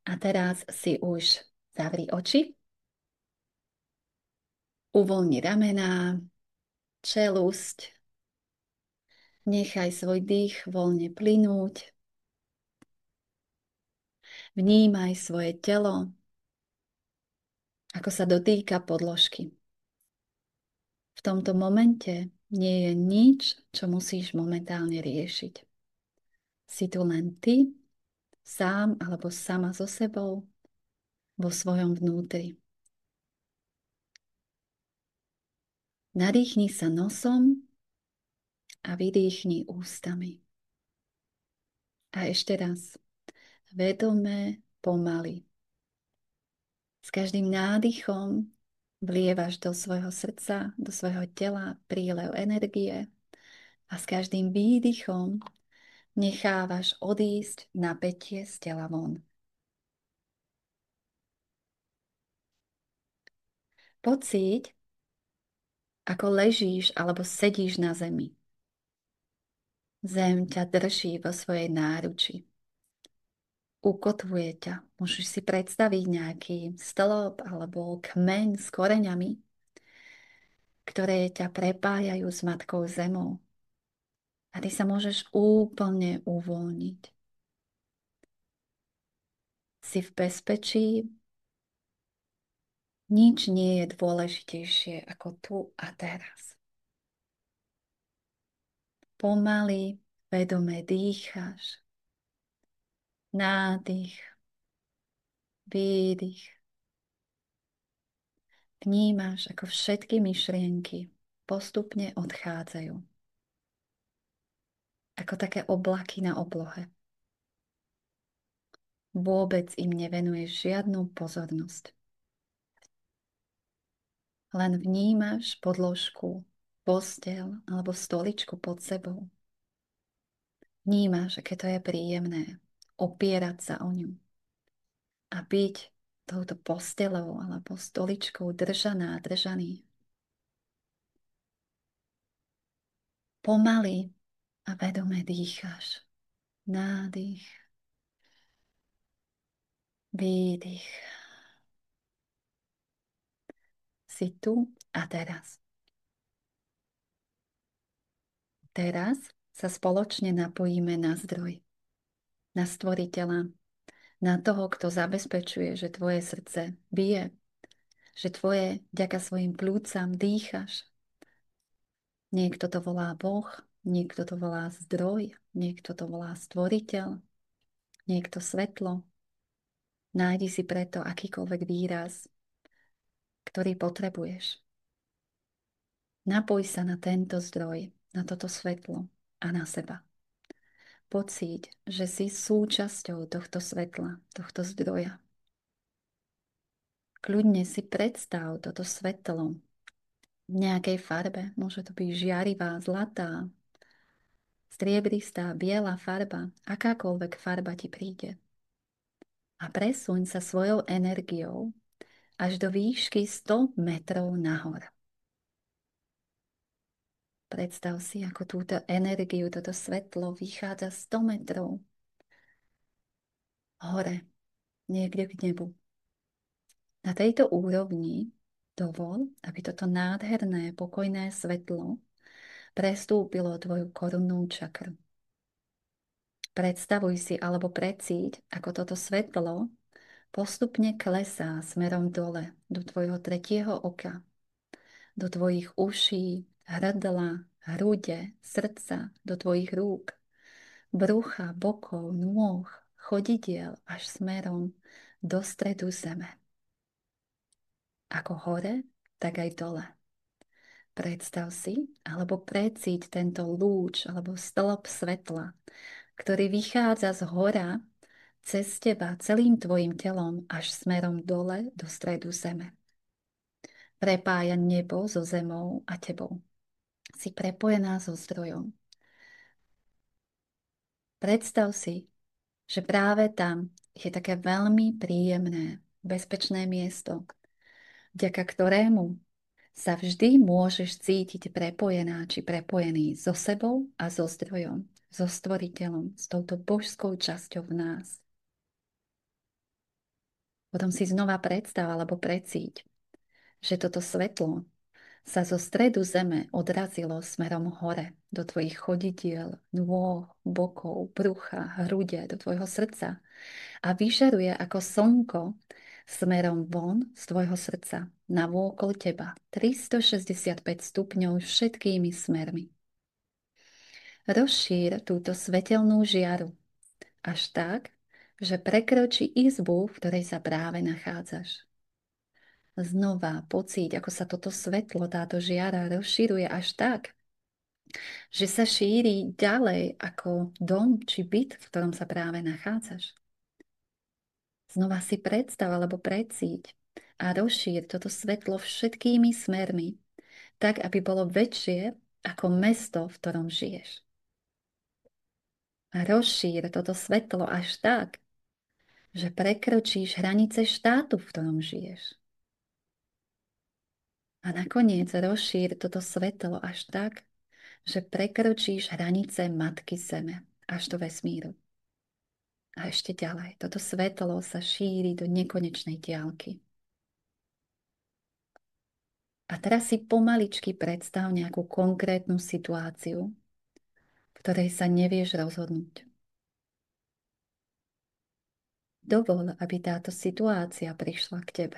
A teraz si už zavri oči, uvoľni ramená, čelusť, nechaj svoj dých voľne plynúť, vnímaj svoje telo, ako sa dotýka podložky. V tomto momente nie je nič, čo musíš momentálne riešiť. Si tu len ty, sám alebo sama so sebou, vo svojom vnútri. Nadýchni sa nosom a vydýchni ústami. A ešte raz, vedome, pomaly. S každým nádychom vlievaš do svojho srdca, do svojho tela prílev energie a s každým výdychom nechávaš odísť napätie z tela von. Pocíť, ako ležíš alebo sedíš na zemi. Zem ťa drží vo svojej náruči. Ukotvuje ťa. Môžeš si predstaviť nejaký stĺp alebo kmeň s koreňami, ktoré ťa prepájajú s matkou zemou. A ty sa môžeš úplne uvoľniť. Si v bezpečí. Nič nie je dôležitejšie ako tu a teraz. Pomaly, vedome dýcháš. Nádych, výdych. Vnímaš, ako všetky myšlienky postupne odchádzajú. Ako také oblaky na oblohe. Vôbec im nevenuješ žiadnu pozornosť. Len vnímaš podložku, posteľ alebo stoličku pod sebou. Vnímaš, aké to je príjemné opierať sa o ňu a byť touto postelou alebo stoličkou držaný. Pomaly a vedome dýcháš. Nádych, výdych. Si tu a teraz. Teraz sa spoločne napojíme na zdroj, na stvoriteľa, na toho, kto zabezpečuje, že tvoje srdce bije, že tvoje vďaka svojim plúcam dýchaš. Niekto to volá Boh, niekto to volá zdroj, niekto to volá stvoriteľ, niekto svetlo. Nájdi si preto akýkoľvek výraz, ktorý potrebuješ. Napoj sa na tento zdroj, na toto svetlo a na seba. Pocíť, že si súčasťou tohto svetla, tohto zdroja. Kľudne si predstav toto svetlo v nejakej farbe. Môže to byť žiarivá, zlatá, striebristá, biela farba, akákoľvek farba ti príde. A presuň sa svojou energiou až do výšky 100 metrov nahor. Predstav si, ako túto energiu, toto svetlo vychádza 100 metrov hore, niekde k nebu. Na tejto úrovni dovol, aby toto nádherné, pokojné svetlo prestúpilo tvoju korunnú čakru. Predstavuj si alebo precíť, ako toto svetlo postupne klesá smerom dole do tvojho tretieho oka, do tvojich uší, hrdla, hrude, srdca, do tvojich rúk, brucha, bokov, nôh, chodidiel až smerom do stredu zeme. Ako hore, tak aj dole. Predstav si, alebo precíť tento lúč, alebo stĺp svetla, ktorý vychádza z hora cez teba celým tvojim telom až smerom dole do stredu zeme. Prepája nebo so zemou a tebou. Si prepojená so zdrojom. Predstav si, že práve tam je také veľmi príjemné, bezpečné miesto, vďaka ktorému sa vždy môžeš cítiť prepojená či prepojený so sebou a so zdrojom, so stvoriteľom, s touto božskou časťou v nás. Potom si znova predstav alebo precíť, že toto svetlo sa zo stredu zeme odrazilo smerom hore do tvojich chodidiel, nôh, bokov, brucha, hrude, do tvojho srdca a vyžaruje ako slnko smerom von z tvojho srdca na vôkol teba 365 stupňov všetkými smermi. Rozšír túto svetelnú žiaru až tak, že prekročí izbu, v ktorej sa práve nachádzaš. Znova pocíť, ako sa toto svetlo, táto žiara rozšíruje až tak, že sa šíri ďalej ako dom či byt, v ktorom sa práve nachádzaš. Znova si predstav alebo precíť a rozšír toto svetlo všetkými smermi, tak, aby bolo väčšie ako mesto, v ktorom žiješ. A rozšír toto svetlo až tak, že prekročíš hranice štátu, v ktorom žiješ. A nakoniec rozšír toto svetlo až tak, že prekročíš hranice Matky Zeme až do vesmíru. A ešte ďalej, toto svetlo sa šíri do nekonečnej diaľky. A teraz si pomaličky predstav nejakú konkrétnu situáciu, v ktorej sa nevieš rozhodnúť. Dovol, aby táto situácia prišla k tebe.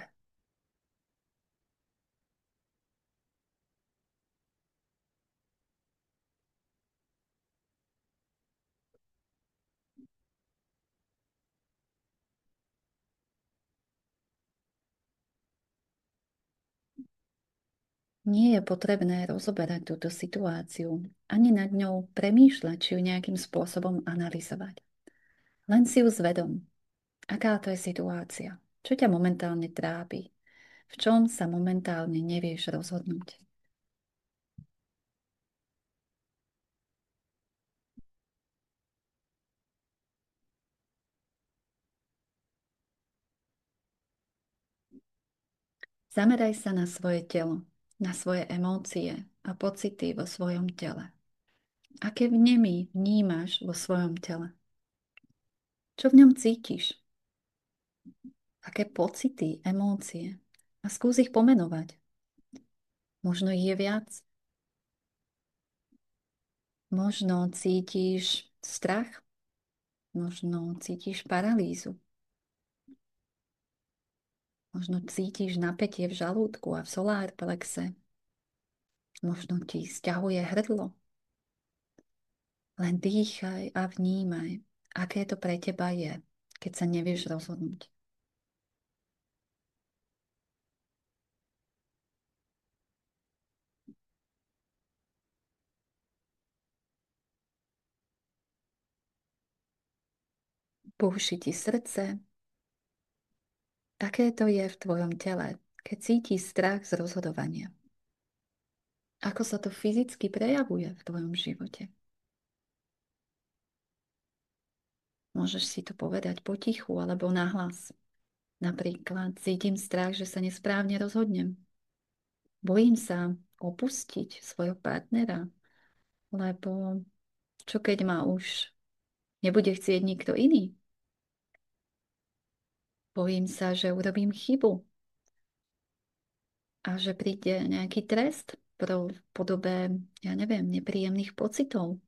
Nie je potrebné rozoberať túto situáciu, ani nad ňou premýšľať, či ju nejakým spôsobom analyzovať. Len si ju zvedom. Aká to je situácia? Čo ťa momentálne trápi? V čom sa momentálne nevieš rozhodnúť? Zameraj sa na svoje telo, na svoje emócie a pocity vo svojom tele. Aké vnemy vnímaš vo svojom tele? Čo v ňom cítiš? Aké pocity, emócie? A skús ich pomenovať. Možno ich je viac. Možno cítiš strach. Možno cítiš paralýzu. Možno cítiš napätie v žalúdku a v solárplexe. Možno ti sťahuje hrdlo. Len dýchaj a vnímaj, aké to pre teba je, keď sa nevieš rozhodnúť. Púši ti srdce. Aké to je v tvojom tele, keď cítiš strach z rozhodovania? Ako sa to fyzicky prejavuje v tvojom živote? Môžeš si to povedať potichu alebo nahlas. Napríklad cítim strach, že sa nesprávne rozhodnem. Bojím sa opustiť svojho partnera, lebo čo keď ma už nebude chcieť nikto iný? Bojím sa, že urobím chybu a že príde nejaký trest v podobe, ja neviem, nepríjemných pocitov.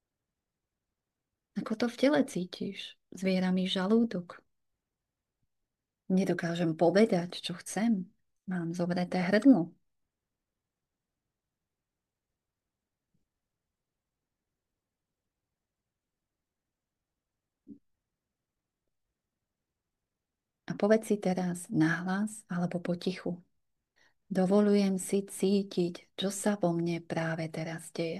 Ako to v tele cítiš? Zviera mi žalúdok. Nedokážem povedať, čo chcem. Mám zovreté hrdlo. A povedz si teraz nahlas alebo potichu. Dovolujem si cítiť, čo sa vo mne práve teraz deje.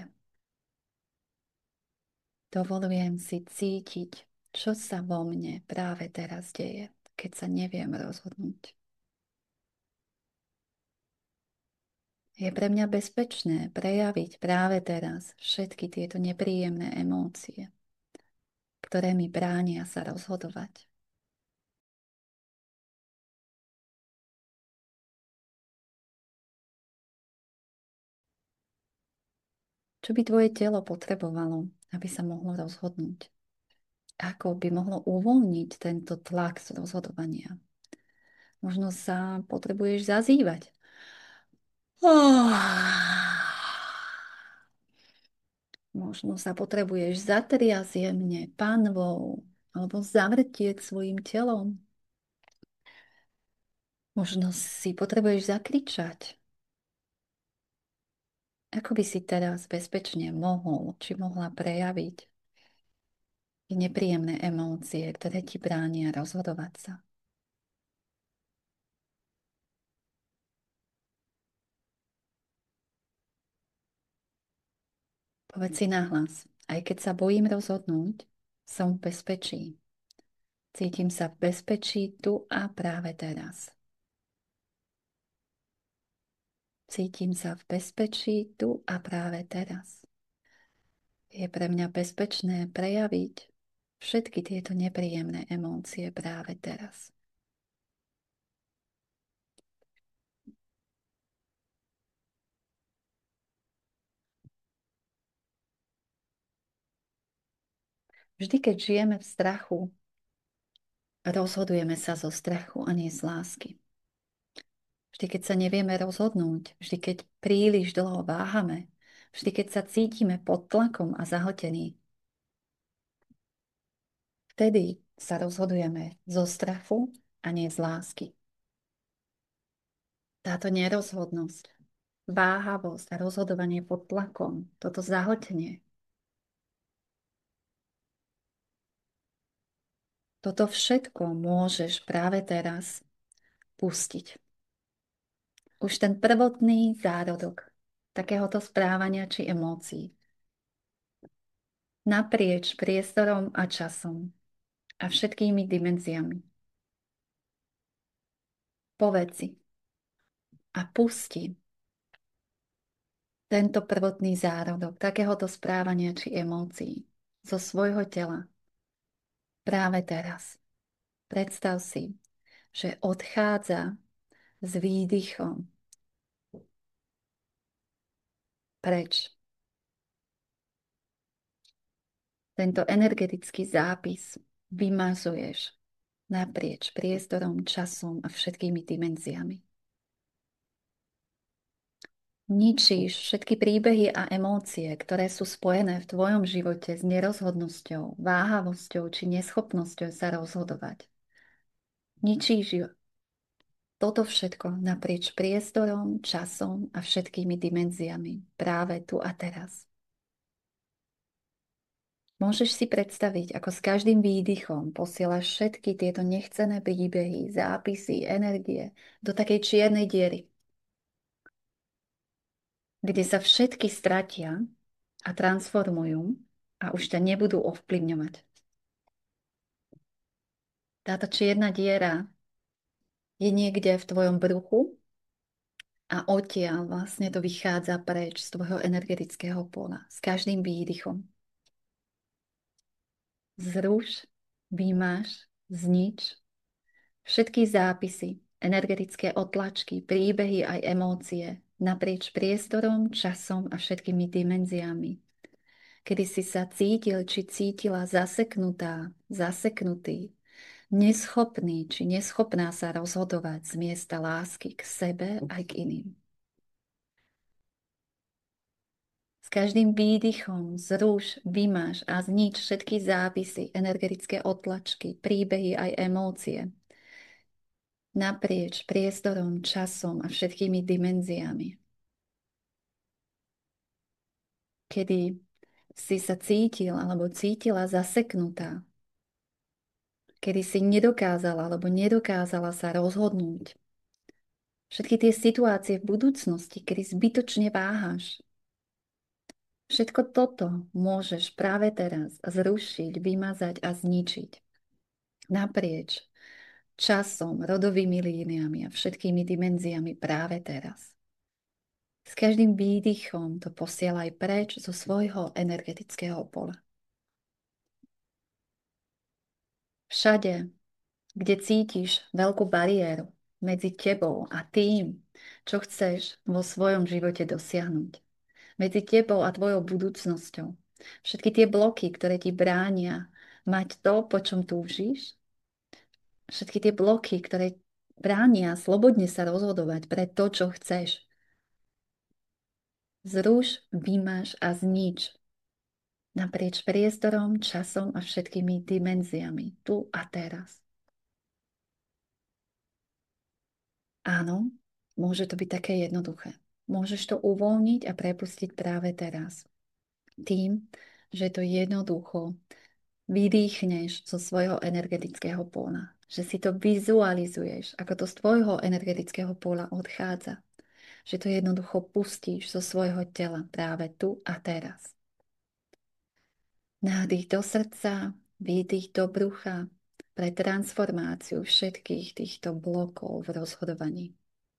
Dovolujem si cítiť, čo sa vo mne práve teraz deje, keď sa neviem rozhodnúť. Je pre mňa bezpečné prejaviť práve teraz všetky tieto nepríjemné emócie, ktoré mi bránia sa rozhodovať. Čo by tvoje telo potrebovalo, aby sa mohlo rozhodnúť? Ako by mohlo uvoľniť tento tlak z rozhodovania? Možno sa potrebuješ zazývať. Oh. Možno sa potrebuješ zatriasť jemne panvou alebo zavrtieť svojim telom. Možno si potrebuješ zakričať. Ako by si teraz bezpečne mohol či mohla prejaviť nepríjemné emócie, ktoré ti bránia rozhodovať sa. Povedz si nahlas, aj keď sa bojím rozhodnúť, som v bezpečí. Cítim sa v bezpečí tu a práve teraz. Cítim sa v bezpečí tu a práve teraz. Je pre mňa bezpečné prejaviť všetky tieto nepríjemné emócie práve teraz. Vždy, keď žijeme v strachu, rozhodujeme sa zo strachu a nie z lásky. Vždy, keď sa nevieme rozhodnúť, vždy, keď príliš dlho váhame, vždy, keď sa cítime pod tlakom a zahltení, vtedy sa rozhodujeme zo strachu a nie z lásky. Táto nerozhodnosť, váhavosť a rozhodovanie pod tlakom, toto zahltenie, toto všetko môžeš práve teraz pustiť. Už ten prvotný zárodok takéhoto správania či emócií naprieč priestorom a časom a všetkými dimenziami. Povedz si a pusti tento prvotný zárodok takéhoto správania či emócií zo svojho tela práve teraz. Predstav si, že odchádza s výdychom preč. Tento energetický zápis vymazuješ naprieč priestorom, časom a všetkými dimenziami. Ničíš všetky príbehy a emócie, ktoré sú spojené v tvojom živote s nerozhodnosťou, váhavosťou či neschopnosťou sa rozhodovať. Ničíš toto všetko naprieč priestorom, časom a všetkými dimenziami práve tu a teraz. Môžeš si predstaviť, ako s každým výdychom posielaš všetky tieto nechcené príbehy, zápisy, energie do takej čiernej diery, kde sa všetky stratia a transformujú a už ťa nebudú ovplyvňovať. Táto čierna diera je niekde v tvojom bruchu a odtiaľ vlastne to vychádza preč z tvojho energetického pola s každým výdychom. Zruš, vymaž, znič všetky zápisy, energetické otlačky, príbehy aj emócie naprieč priestorom, časom a všetkými dimenziami. Kedy si sa cítil či cítila zaseknutá, zaseknutý, neschopný či neschopná sa rozhodovať z miesta lásky k sebe aj k iným. S každým výdychom zruš, vymaž a znič všetky zápisy, energetické otlačky, príbehy aj emócie naprieč priestorom, časom a všetkými dimenziami. Kedy si sa cítil alebo cítila zaseknutá, kedy si nedokázala alebo nedokázala sa rozhodnúť. Všetky tie situácie v budúcnosti, kedy zbytočne váhaš, všetko toto môžeš práve teraz zrušiť, vymazať a zničiť. Naprieč časom, rodovými líniami a všetkými dimenziami práve teraz. S každým výdychom to posielaj preč zo svojho energetického pola. Všade, kde cítiš veľkú bariéru medzi tebou a tým, čo chceš vo svojom živote dosiahnuť. Medzi tebou a tvojou budúcnosťou. Všetky tie bloky, ktoré ti bránia mať to, po čom túžiš. Všetky tie bloky, ktoré bránia slobodne sa rozhodovať pre to, čo chceš. Zruš, vymaž a znič naprieč priestorom, časom a všetkými dimenziami, tu a teraz. Áno, môže to byť také jednoduché. Môžeš to uvoľniť a prepustiť práve teraz. Tým, že to jednoducho vydýchneš zo svojho energetického póla. Že si to vizualizuješ, ako to z tvojho energetického póla odchádza. Že to jednoducho pustíš zo svojho tela práve tu a teraz. Nádych do srdca, výdych do brucha pre transformáciu všetkých týchto blokov v rozhodovaní.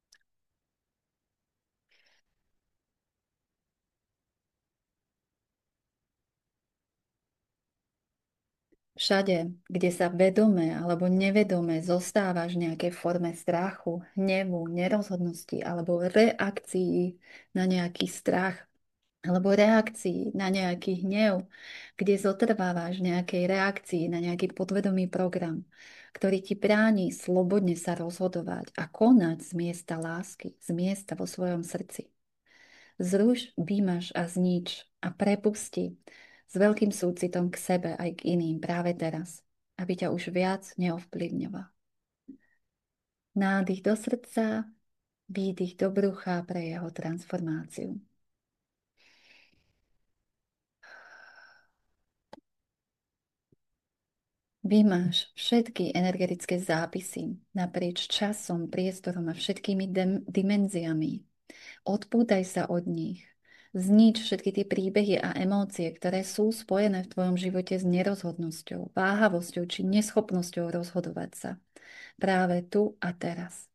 Všade, kde sa vedome alebo nevedome zostávaš v nejakej forme strachu, hnevu, nerozhodnosti alebo reakcií na nejaký strach alebo reakcií na nejaký hnev, kde zotrvávaš v nejakej reakcii na nejaký podvedomý program, ktorý ti bráni slobodne sa rozhodovať a konať z miesta lásky, z miesta vo svojom srdci. Zruš, vymaž a znič a prepusti s veľkým súcitom k sebe aj k iným práve teraz, aby ťa už viac neovplyvňoval. Nádych do srdca, výdych do brucha pre jeho transformáciu. Vymáš všetky energetické zápisy naprieč časom, priestorom a všetkými dimenziami. Odpútaj sa od nich. Znič všetky tie príbehy a emócie, ktoré sú spojené v tvojom živote s nerozhodnosťou, váhavosťou či neschopnosťou rozhodovať sa. Práve tu a teraz.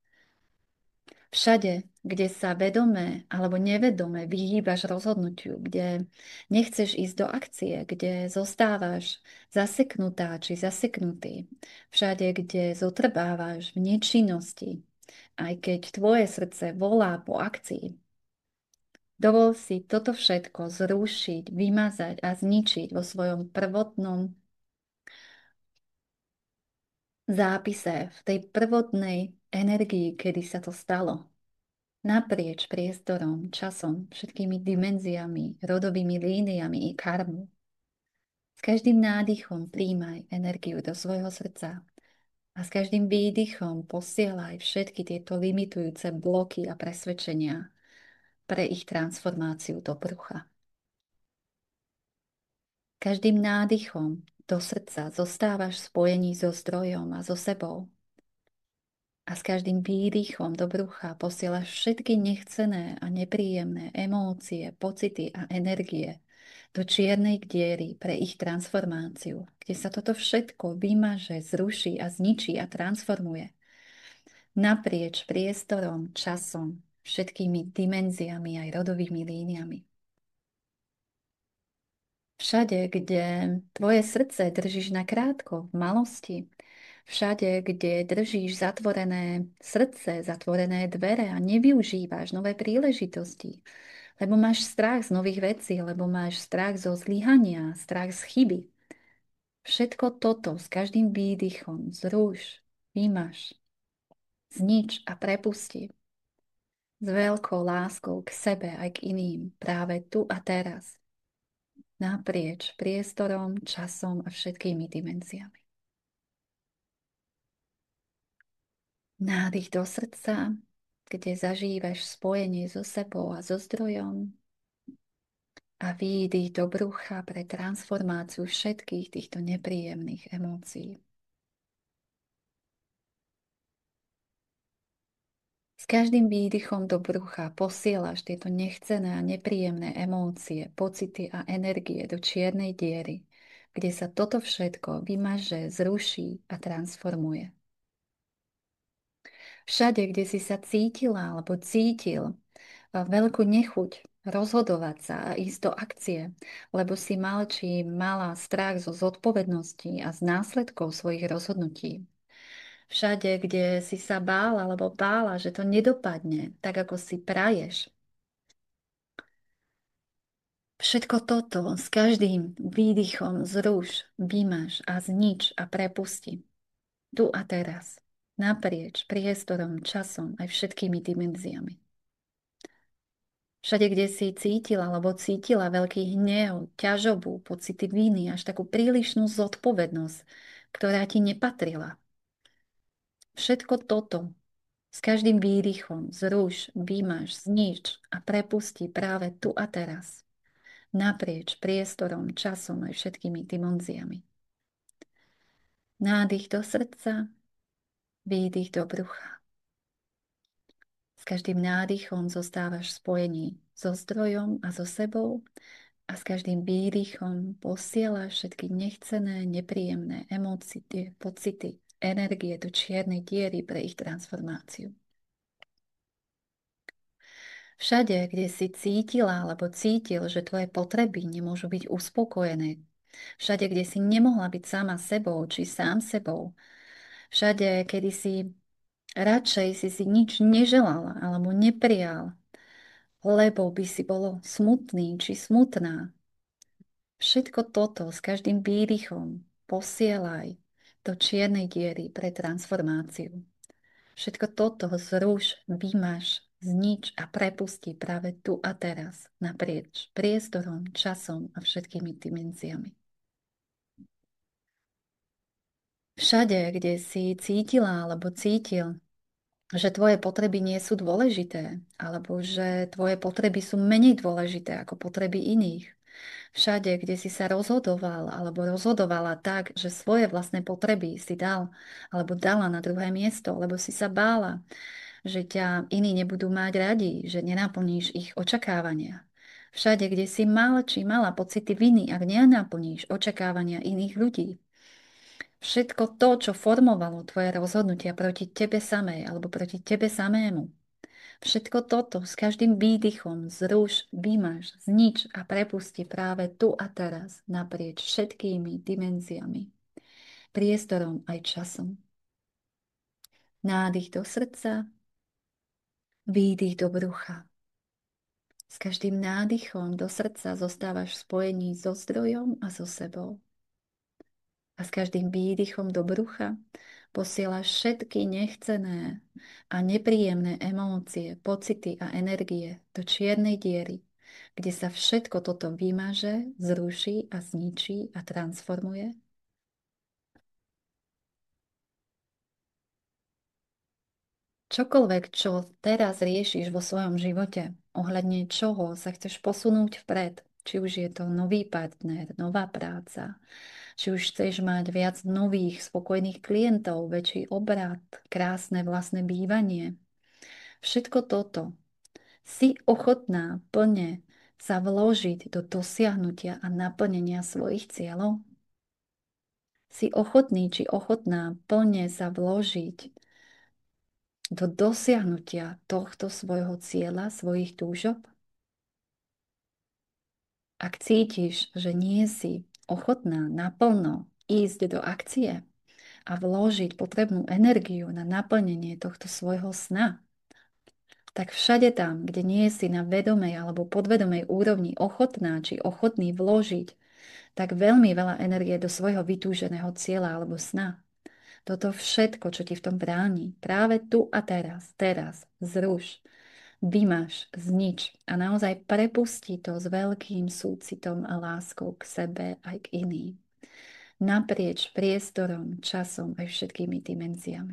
Všade, kde sa vedomé alebo nevedome vyhýbaš rozhodnutiu, kde nechceš ísť do akcie, kde zostávaš zaseknutá či zaseknutý, všade, kde zotrvávaš v nečinnosti, aj keď tvoje srdce volá po akcii, dovol si toto všetko zrušiť, vymazať a zničiť vo svojom prvotnom zápise, v tej prvotnej energii, kedy sa to stalo. Naprieč priestorom, časom, všetkými dimenziami, rodovými líniami i karmu. S každým nádychom príjmaj energiu do svojho srdca a s každým výdychom posielaj všetky tieto limitujúce bloky a presvedčenia pre ich transformáciu do brucha. Každým nádychom do srdca zostávaš v spojení so zdrojom a so sebou. A s každým výdychom do brucha posielaš všetky nechcené a nepríjemné emócie, pocity a energie do čiernej diery pre ich transformáciu, kde sa toto všetko vymaže, zruší a zničí a transformuje. Naprieč priestorom, časom, všetkými dimenziami aj rodovými líniami. Všade, kde tvoje srdce držíš nakrátko, v malosti, všade, kde držíš zatvorené srdce, zatvorené dvere a nevyužívaš nové príležitosti, lebo máš strach z nových vecí, lebo máš strach zo zlyhania, strach z chyby. Všetko toto s každým výdychom zruš, vymaž, znič a prepusti. S veľkou láskou k sebe aj k iným, práve tu a teraz. Naprieč priestorom, časom a všetkými dimenziami. Nádych do srdca, kde zažívaš spojenie so sebou a so zdrojom. A výdych do brucha pre transformáciu všetkých týchto nepríjemných emócií. S každým výdychom do brucha posielaš tieto nechcené a nepríjemné emócie, pocity a energie do čiernej diery, kde sa toto všetko vymaže, zruší a transformuje. Všade, kde si sa cítila alebo cítil veľkú nechuť rozhodovať sa a ísť do akcie, lebo si mal či mala strach zo zodpovednosti a z následkov svojich rozhodnutí. Všade, kde si sa bála alebo bála, že to nedopadne tak, ako si praješ. Všetko toto s každým výdychom zruš, vymaž a znič a prepusti. Tu a teraz. naprieč priestorom, časom aj všetkými dimenziami. Všade, kde si cítila alebo cítila veľký hnev, ťažobu, pocity viny, až takú prílišnú zodpovednosť, ktorá ti nepatrila. Všetko toto s každým výdychom zruš, vymaž, znič a prepustí práve tu a teraz. Naprieč priestorom, časom aj všetkými dimenziami. Nádych do srdca, výdych do brucha. S každým nádychom zostávaš v spojení so zdrojom a so sebou a s každým výdychom posielaš všetky nechcené, nepríjemné emócie, pocity, energie do čiernej diery pre ich transformáciu. Všade, kde si cítila alebo cítil, že tvoje potreby nemôžu byť uspokojené, všade, kde si nemohla byť sama sebou či sám sebou, všade, kedy si radšej si nič neželala alebo neprijal, lebo by si bolo smutný či smutná. Všetko toto s každým výdychom posielaj do čiernej diery pre transformáciu. Všetko toto zruš, vymaž, znič a prepustí práve tu a teraz, naprieč priestorom, časom a všetkými dimenziami. Všade, kde si cítila alebo cítil, že tvoje potreby nie sú dôležité, alebo že tvoje potreby sú menej dôležité ako potreby iných. Všade, kde si sa rozhodoval alebo rozhodovala tak, že svoje vlastné potreby si dal alebo dala na druhé miesto, lebo si sa bála, že ťa iní nebudú mať radi, že nenaplníš ich očakávania. Všade, kde si mal či mala pocity viny, ak nenaplníš očakávania iných ľudí. Všetko to, čo formovalo tvoje rozhodnutia proti tebe samej alebo proti tebe samému. Všetko toto s každým výdychom zruš, vymaž, znič a prepusti práve tu a teraz naprieč všetkými dimenziami, priestorom aj časom. Nádych do srdca, výdych do brucha. S každým nádychom do srdca zostávaš v spojení so zdrojom a so sebou. A s každým výdychom do brucha posielaš všetky nechcené a nepríjemné emócie, pocity a energie do čiernej diery, kde sa všetko toto vymaže, zruší a zničí a transformuje. Čokoľvek, čo teraz riešiš vo svojom živote, ohľadne čoho sa chceš posunúť vpred, či už je to nový partner, nová práca, či už chceš mať viac nových, spokojných klientov, väčší obrat, krásne vlastné bývanie. Všetko toto si ochotná plne sa vložiť do dosiahnutia a naplnenia svojich cieľov? Si ochotný či ochotná plne sa vložiť do dosiahnutia tohto svojho cieľa, svojich túžob? Ak cítiš, že nie si ochotná naplno ísť do akcie a vložiť potrebnú energiu na naplnenie tohto svojho sna, tak všade tam, kde nie si na vedomej alebo podvedomej úrovni ochotná či ochotný vložiť tak veľmi veľa energie do svojho vytúženého cieľa alebo sna, toto všetko, čo ti v tom bráni, práve tu a teraz, zruš, vymaž, znič a naozaj prepusti to s veľkým súcitom a láskou k sebe aj k iným. Naprieč priestorom, časom aj všetkými dimenziami.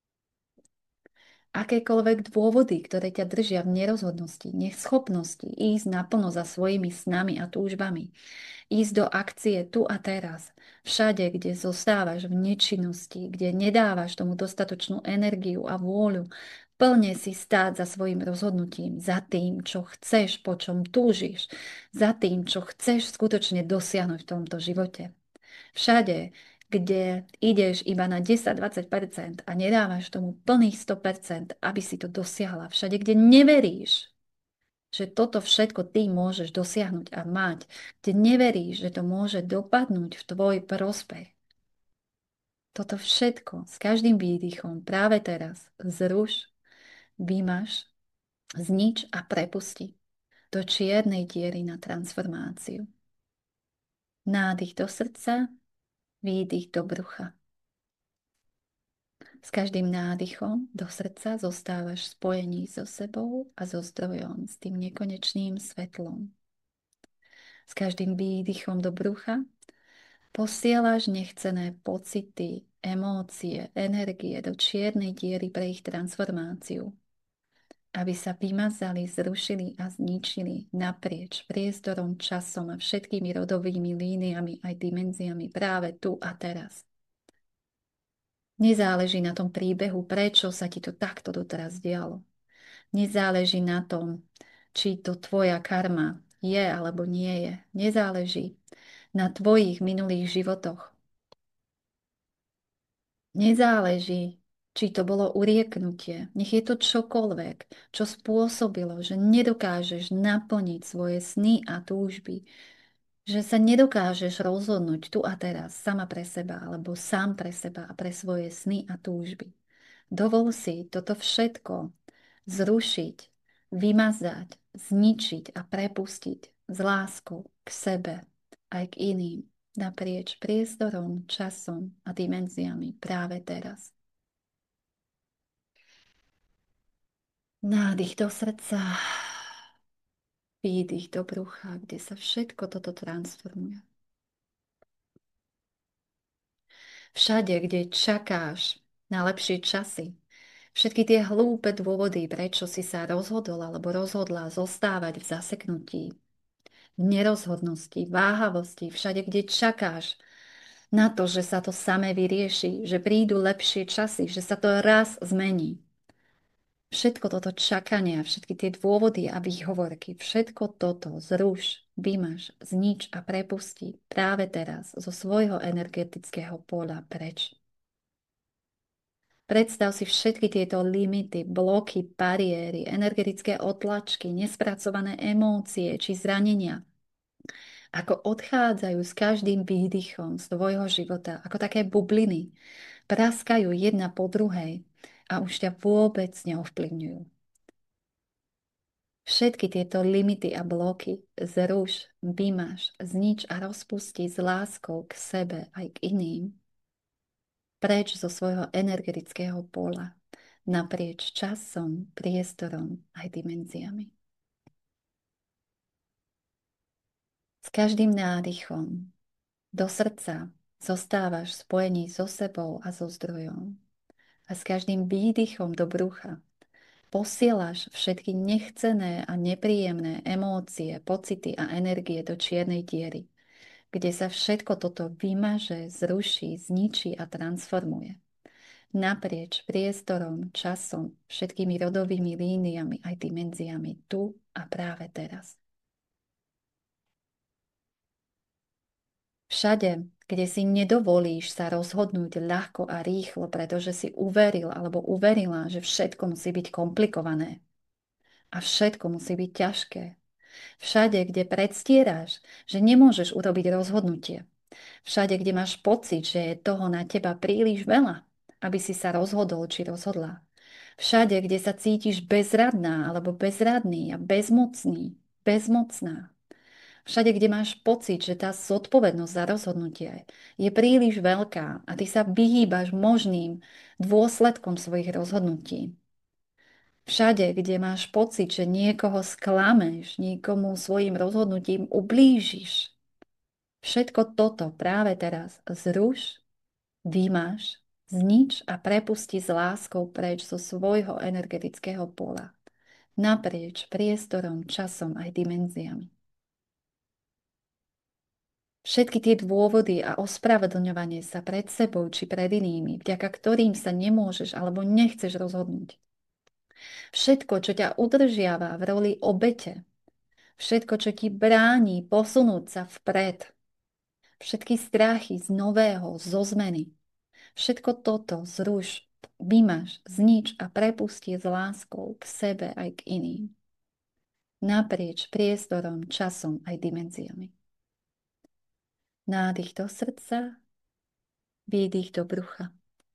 Akékoľvek dôvody, ktoré ťa držia v nerozhodnosti, neschopnosti ísť naplno za svojimi snami a túžbami, ísť do akcie tu a teraz, všade, kde zostávaš v nečinnosti, kde nedávaš tomu dostatočnú energiu a vôľu, plne si stáť za svojim rozhodnutím, za tým, čo chceš, po čom túžiš, za tým, čo chceš skutočne dosiahnuť v tomto živote. Všade, kde ideš iba na 10-20% a nedávaš tomu plných 100%, aby si to dosiahla. Všade, kde neveríš, že toto všetko ty môžeš dosiahnuť a mať, kde neveríš, že to môže dopadnúť v tvoj prospech. Toto všetko s každým výdychom práve teraz zruš, vymaž, znič a prepusti do čiernej diery na transformáciu. Nádych do srdca, výdych do brucha. S každým nádychom do srdca zostávaš spojený so sebou a so zdrojom, s tým nekonečným svetlom. S každým výdychom do brucha posielaš nechcené pocity, emócie, energie do čiernej diery pre ich transformáciu, aby sa vymazali, zrušili a zničili naprieč priestorom, časom a všetkými rodovými líniami aj dimenziami práve tu a teraz. Nezáleží na tom príbehu, prečo sa ti to takto doteraz dialo. Nezáleží na tom, či to tvoja karma je alebo nie je. Nezáleží na tvojich minulých životoch. Nezáleží, či to bolo urieknutie. Nech je to čokoľvek, čo spôsobilo, že nedokážeš naplniť svoje sny a túžby, že sa nedokážeš rozhodnúť tu a teraz sama pre seba alebo sám pre seba a pre svoje sny a túžby. Dovol si toto všetko zrušiť, vymazať, zničiť a prepustiť s láskou k sebe aj k iným naprieč priestorom, časom a dimenziami práve teraz. Nádych do srdca, výdych do brucha, kde sa všetko toto transformuje. Všade, kde čakáš na lepšie časy, všetky tie hlúpe dôvody, prečo si sa rozhodol alebo rozhodla zostávať v zaseknutí, v nerozhodnosti, váhavosti, všade, kde čakáš na to, že sa to samé vyrieši, že prídu lepšie časy, že sa to raz zmení. Všetko toto čakanie a všetky tie dôvody a výhovorky, všetko toto zruš, vymaž, znič a prepustí práve teraz zo svojho energetického poľa preč. Predstav si všetky tieto limity, bloky, bariéry, energetické otlačky, nespracované emócie či zranenia, ako odchádzajú s každým výdychom z tvojho života, ako také bubliny, praskajú jedna po druhej a už ťa vôbec neovplyvňujú. Všetky tieto limity a bloky zruš, vymaž, znič a rozpusti s láskou k sebe aj k iným, preč zo svojho energetického pola, naprieč časom, priestorom aj dimenziami. S každým nádychom do srdca zostávaš spojený so sebou a so zdrojom. A s každým výdychom do brucha posielaš všetky nechcené a nepríjemné emócie, pocity a energie do čiernej diery, kde sa všetko toto vymaže, zruší, zničí a transformuje. Naprieč priestorom, časom, všetkými rodovými líniami aj dimenziami tu a práve teraz. Všade, kde si nedovolíš sa rozhodnúť ľahko a rýchlo, pretože si uveril alebo uverila, že všetko musí byť komplikované a všetko musí byť ťažké. Všade, kde predstieraš, že nemôžeš urobiť rozhodnutie. Všade, kde máš pocit, že je toho na teba príliš veľa, aby si sa rozhodol či rozhodla. Všade, kde sa cítiš bezradná alebo bezradný a bezmocný, bezmocná. Všade, kde máš pocit, že tá zodpovednosť za rozhodnutie je príliš veľká a ty sa vyhýbaš možným dôsledkom svojich rozhodnutí. Všade, kde máš pocit, že niekoho sklameš, niekomu svojim rozhodnutím ublížiš. Všetko toto práve teraz zruš, vymaž, znič a prepusti s láskou preč zo svojho energetického pola. Naprieč priestorom, časom aj dimenziami. Všetky tie dôvody a ospravedlňovanie sa pred sebou či pred inými, vďaka ktorým sa nemôžeš alebo nechceš rozhodnúť. Všetko, čo ťa udržiava v roli obete, všetko, čo ti bráni posunúť sa vpred, všetky strachy z nového, zo zmeny, všetko toto zruš, vymaž, znič a prepusti s láskou k sebe aj k iným. Naprieč priestorom, časom aj dimenziami. Nádych do srdca, výdych do brucha.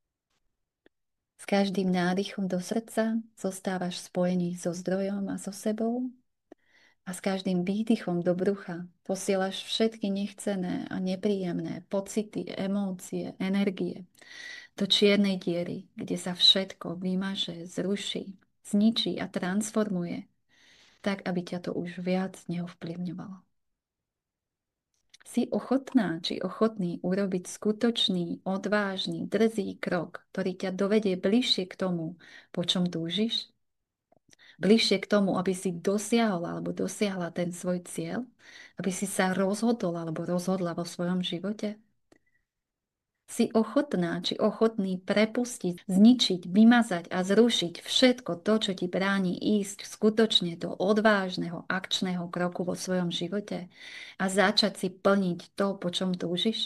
S každým nádychom do srdca zostávaš spojený so zdrojom a so sebou. A s každým výdychom do brucha posielaš všetky nechcené a nepríjemné pocity, emócie, energie do čiernej diery, kde sa všetko vymaže, zruší, zničí a transformuje, tak aby ťa to už viac neovplyvňovalo. Si ochotná či ochotný urobiť skutočný, odvážny, drzý krok, ktorý ťa dovedie bližšie k tomu, po čom túžiš? Bližšie k tomu, aby si dosiahol alebo dosiahla ten svoj cieľ? Aby si sa rozhodol alebo rozhodla vo svojom živote? Si ochotná či ochotný prepustiť, zničiť, vymazať a zrušiť všetko to, čo ti bráni ísť skutočne do odvážneho akčného kroku vo svojom živote a začať si plniť to, po čom túžiš?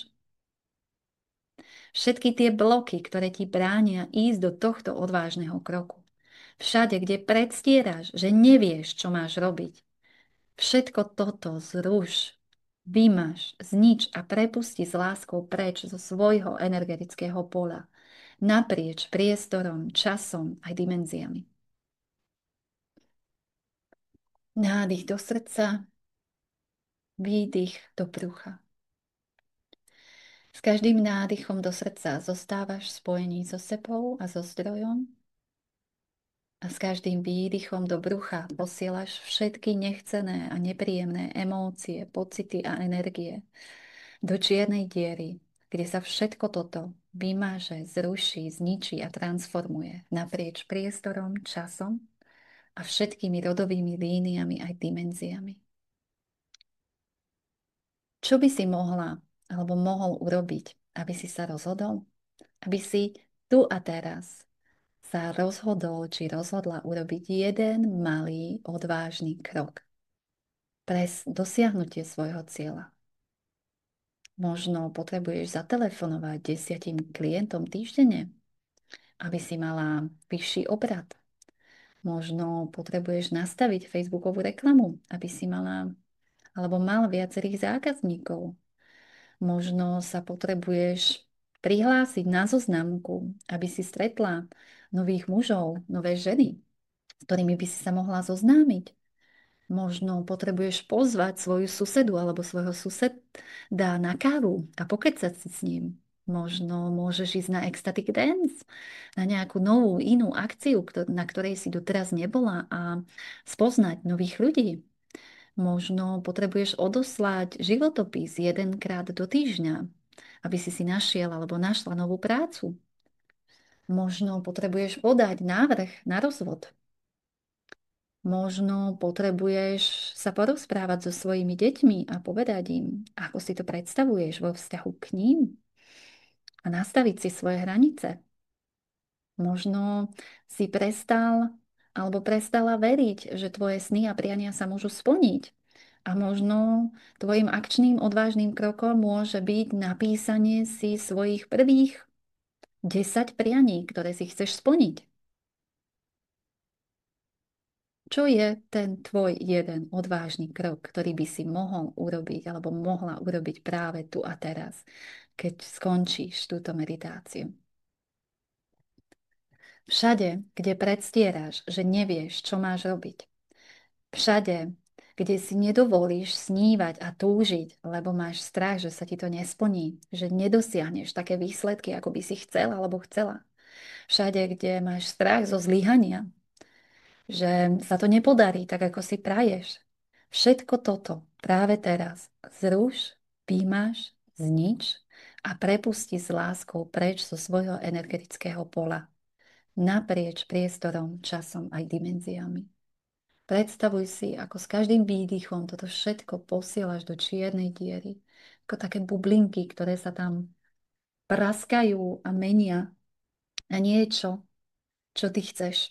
Všetky tie bloky, ktoré ti bránia ísť do tohto odvážneho kroku. Všade, kde predstieraš, že nevieš, čo máš robiť. Všetko toto zruš, vymaž, znič a prepusti s láskou preč zo svojho energetického pola, naprieč priestorom, časom aj dimenziami. Nádych do srdca, výdych do brucha. S každým nádychom do srdca zostávaš v spojení so sebou a so zdrojom a s každým výdychom do brucha posielaš všetky nechcené a nepríjemné emócie, pocity a energie do čiernej diery, kde sa všetko toto vymáže, zruší, zničí a transformuje naprieč priestorom, časom a všetkými rodovými líniami aj dimenziami. Čo by si mohla alebo mohol urobiť, aby si sa rozhodol? Aby si tu a teraz sa rozhodol či rozhodla urobiť jeden malý odvážny krok pre dosiahnutie svojho cieľa. Možno potrebuješ zatelefonovať 10 klientom týždenne, aby si mala vyšší obrad. Možno potrebuješ nastaviť Facebookovú reklamu, aby si mala alebo mal viacerých zákazníkov. Možno sa potrebuješ prihlásiť na zoznamku, aby si stretla nových mužov, nové ženy, s ktorými by si sa mohla zoznámiť. Možno potrebuješ pozvať svoju susedu alebo svojho suseda na kávu a pokecať si s ním. Možno môžeš ísť na ecstatic dance, na nejakú novú inú akciu, na ktorej si doteraz nebola a spoznať nových ľudí. Možno potrebuješ odoslať životopis jedenkrát do týždňa, aby si našiel alebo našla novú prácu. Možno potrebuješ podať návrh na rozvod. Možno potrebuješ sa porozprávať so svojimi deťmi a povedať im, ako si to predstavuješ vo vzťahu k ním a nastaviť si svoje hranice. Možno si prestal alebo prestala veriť, že tvoje sny a priania sa môžu splniť. A možno tvojim akčným odvážnym krokom môže byť napísanie si svojich prvých 10 prianí, ktoré si chceš splniť. Čo je ten tvoj jeden odvážny krok, ktorý by si mohol urobiť alebo mohla urobiť práve tu a teraz, keď skončíš túto meditáciu? Všade, kde predstieraš, že nevieš, čo máš robiť. Všade, kde si nedovolíš snívať a túžiť, lebo máš strach, že sa ti to nesplní, že nedosiahneš také výsledky, ako by si chcel alebo chcela. Všade, kde máš strach zo zlyhania, že sa to nepodarí tak, ako si praješ. Všetko toto práve teraz zruš, vymaž, znič a prepusti s láskou preč zo svojho energetického pola. Naprieč priestorom, časom aj dimenziami. Predstavuj si, ako s každým výdychom toto všetko posielaš do čiernej diery. Ako také bublinky, ktoré sa tam praskajú a menia na niečo, čo ty chceš.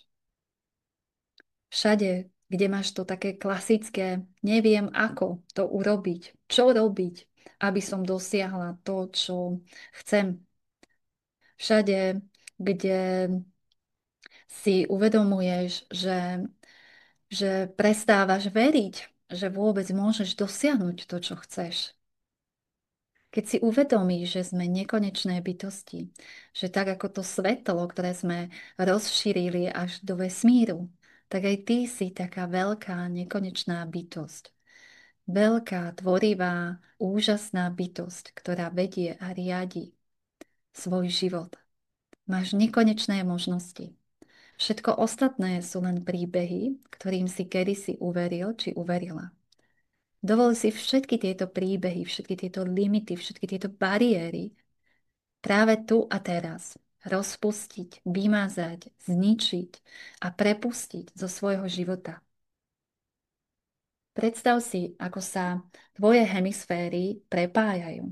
Všade, kde máš to také klasické, neviem ako to urobiť, čo robiť, aby som dosiahla to, čo chcem. Všade, kde si uvedomuješ, že prestávaš veriť, že vôbec môžeš dosiahnuť to, čo chceš. Keď si uvedomíš, že sme nekonečné bytosti, že tak ako to svetlo, ktoré sme rozšírili až do vesmíru, tak aj ty si taká veľká, nekonečná bytosť. Veľká, tvorivá, úžasná bytosť, ktorá vedie a riadi svoj život. Máš nekonečné možnosti. Všetko ostatné sú len príbehy, ktorým si kedysi uveril či uverila. Dovol si všetky tieto príbehy, všetky tieto limity, všetky tieto bariéry práve tu a teraz rozpustiť, vymazať, zničiť a prepustiť zo svojho života. Predstav si, ako sa tvoje hemisféry prepájajú.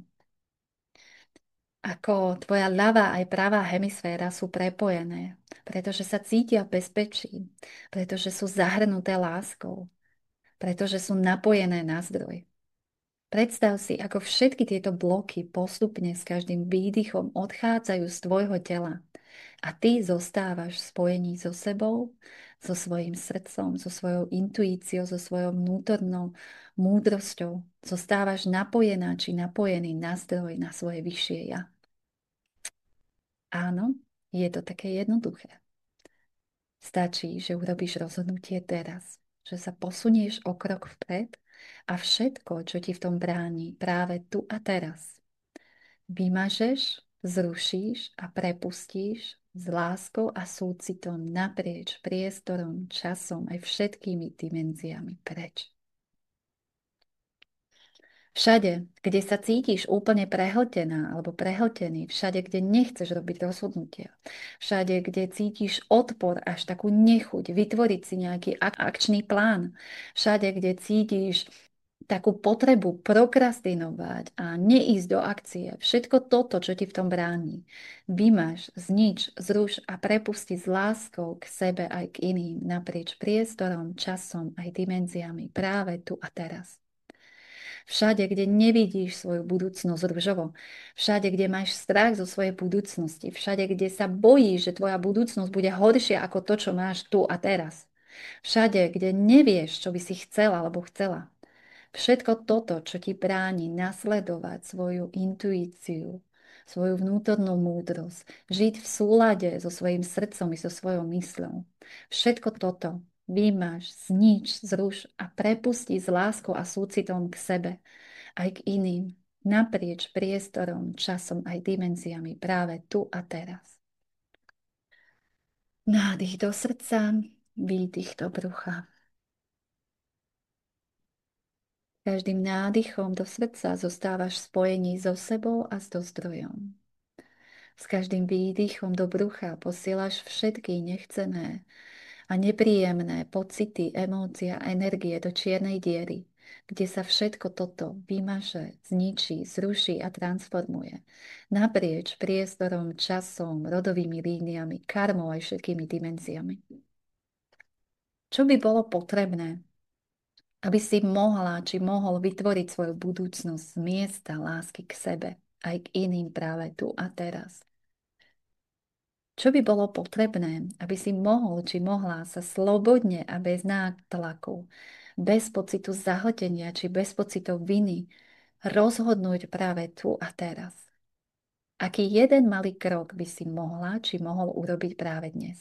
Ako tvoja ľavá aj pravá hemisféra sú prepojené, pretože sa cítia v bezpečí, pretože sú zahrnuté láskou, pretože sú napojené na zdroj. Predstav si, ako všetky tieto bloky postupne s každým výdychom odchádzajú z tvojho tela a ty zostávaš v spojení so sebou, so svojím srdcom, so svojou intuíciou, so svojou vnútornou múdrosťou. Zostávaš napojená či napojený na zdroj, na svoje vyššie ja. Áno, je to také jednoduché. Stačí, že urobíš rozhodnutie teraz, že sa posunieš o krok vpred a všetko, čo ti v tom bráni práve tu a teraz, vymažeš, zrušíš a prepustíš s láskou a súcitom naprieč priestorom, časom aj všetkými dimenziami preč. Všade, kde sa cítiš úplne prehltená alebo prehltený, všade, kde nechceš robiť rozhodnutia, všade, kde cítiš odpor, až takú nechuť vytvoriť si nejaký akčný plán, všade, kde cítiš takú potrebu prokrastinovať a neísť do akcie, všetko toto, čo ti v tom bráni, vymaž, znič, zruš a prepusti s láskou k sebe aj k iným naprieč priestorom, časom aj dimenziami práve tu a teraz. Všade, kde nevidíš svoju budúcnosť ružovo, všade, kde máš strach zo svojej budúcnosti, všade, kde sa bojíš, že tvoja budúcnosť bude horšia ako to, čo máš tu a teraz. Všade, kde nevieš, čo by si chcela alebo chcela. Všetko toto, čo ti bráni nasledovať svoju intuíciu, svoju vnútornú múdrosť, žiť v súlade so svojím srdcom i so svojou mysľou. Všetko toto vymaž, znič, zruš a prepusti s láskou a súcitom k sebe, aj k iným, naprieč priestorom, časom aj dimenziami práve tu a teraz. Nádych do srdca, výdych do brucha. Každým nádychom do srdca zostávaš v spojení so sebou a so zdrojom. S každým výdychom do brucha posielaš všetky nechcené a nepríjemné pocity, emócie a energie do čiernej diery, kde sa všetko toto vymaže, zničí, zruší a transformuje. Naprieč priestorom, časom, rodovými líniami, karmou aj všetkými dimenziami. Čo by bolo potrebné, aby si mohla či mohol vytvoriť svoju budúcnosť z miesta lásky k sebe, aj k iným práve tu a teraz? Čo by bolo potrebné, aby si mohol či mohla sa slobodne a bez nátlaku, bez pocitu zahltenia či bez pocitov viny rozhodnúť práve tu a teraz? Aký jeden malý krok by si mohla či mohol urobiť práve dnes?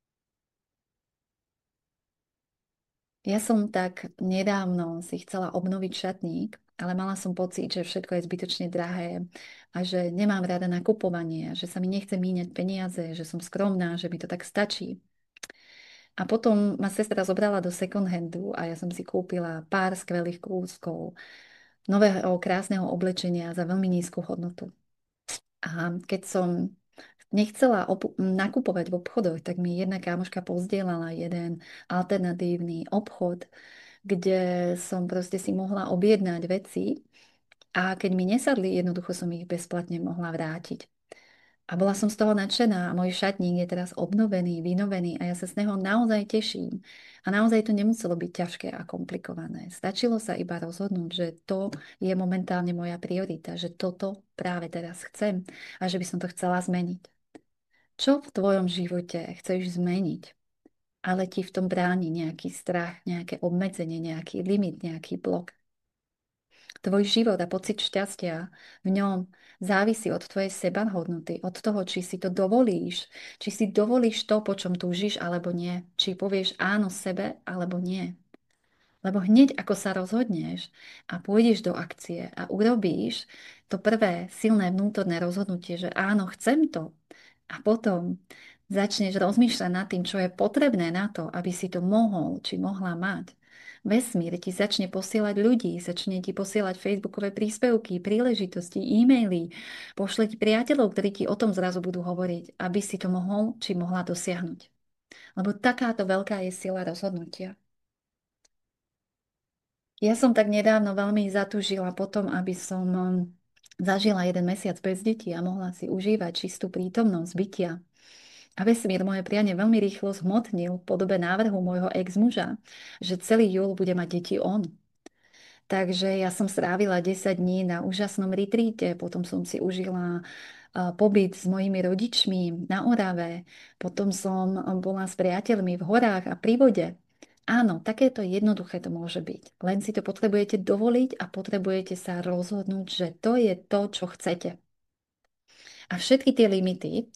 Ja som tak nedávno si chcela obnoviť šatník, ale mala som pocit, že všetko je zbytočne drahé a že nemám rada nakupovanie, že sa mi nechce míňať peniaze, že som skromná, že mi to tak stačí. A potom ma sestra zobrala do second handu a ja som si kúpila pár skvelých kúskov nového krásneho oblečenia za veľmi nízku hodnotu. A keď som nechcela nakupovať v obchodoch, tak mi jedna kámoška pozdielala jeden alternatívny obchod, kde som proste si mohla objednať veci a keď mi nesadli, jednoducho som ich bezplatne mohla vrátiť. A bola som z toho nadšená a môj šatník je teraz obnovený, vynovený a ja sa z neho naozaj teším. A naozaj to nemuselo byť ťažké a komplikované. Stačilo sa iba rozhodnúť, že to je momentálne moja priorita, že toto práve teraz chcem a že by som to chcela zmeniť. Čo v tvojom živote chceš zmeniť, ale ti v tom bráni nejaký strach, nejaké obmedzenie, nejaký limit, nejaký blok? Tvoj život a pocit šťastia v ňom závisí od tvojej sebahodnoty, od toho, či si to dovolíš, či si dovolíš to, po čom túžiš, alebo nie. Či povieš áno sebe, alebo nie. Lebo hneď ako sa rozhodneš a pôjdeš do akcie a urobíš to prvé silné vnútorné rozhodnutie, že áno, chcem to, a potom začneš rozmýšľať nad tým, čo je potrebné na to, aby si to mohol či mohla mať. Vesmír ti začne posielať ľudí, začne ti posielať facebookové príspevky, príležitosti, e-maily, pošle ti priateľov, ktorí ti o tom zrazu budú hovoriť, aby si to mohol či mohla dosiahnuť. Lebo takáto veľká je sila rozhodnutia. Ja som tak nedávno veľmi zatúžila potom, aby som zažila 1 mesiac bez detí a mohla si užívať čistú prítomnosť bytia. A vesmír moje prianie veľmi rýchlo zhmotnil v podobe návrhu môjho ex-muža, že celý júl bude mať deti on. Takže ja som strávila 10 dní na úžasnom retríte, potom som si užila pobyt s mojimi rodičmi na Orave, potom som bola s priateľmi v horách a pri vode. Áno, takéto jednoduché to môže byť. Len si to potrebujete dovoliť a potrebujete sa rozhodnúť, že to je to, čo chcete. A všetky tie limity,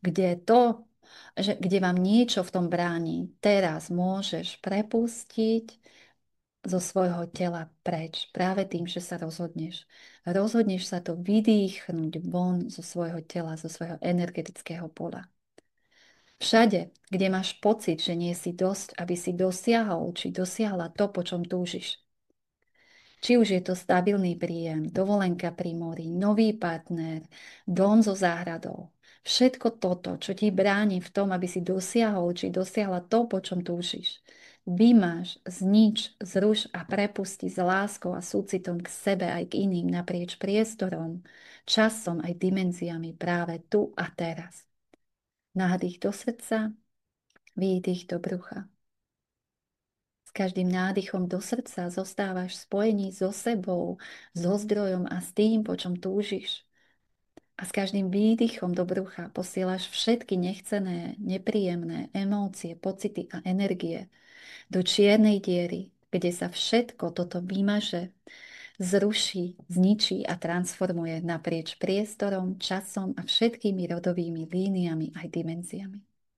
kde vám niečo v tom bráni, teraz môžeš prepustiť zo svojho tela preč. Práve tým, že sa rozhodneš. Rozhodneš sa to vydýchnuť von zo svojho tela, zo svojho energetického pola. Všade, kde máš pocit, že nie si dosť, aby si dosiahol či dosiahla to, po čom túžiš. Či už je to stabilný príjem, dovolenka pri mori, nový partner, dom so záhradou. Všetko toto, čo ti bráni v tom, aby si dosiahol či dosiahla to, po čom túžiš. Vymáš, znič, zruš a prepusti s láskou a súcitom k sebe aj k iným naprieč priestorom, časom aj dimenziami práve tu a teraz. Nádych do srdca, výdych do brucha. Každým nádychom do srdca zostávaš v spojení so sebou, so zdrojom a s tým, po čom túžiš. A s každým výdychom do brucha posielaš všetky nechcené, nepríjemné emócie, pocity a energie do čiernej diery, kde sa všetko toto vymaže, zruší, zničí a transformuje naprieč priestorom, časom a všetkými rodovými líniami aj dimenziami.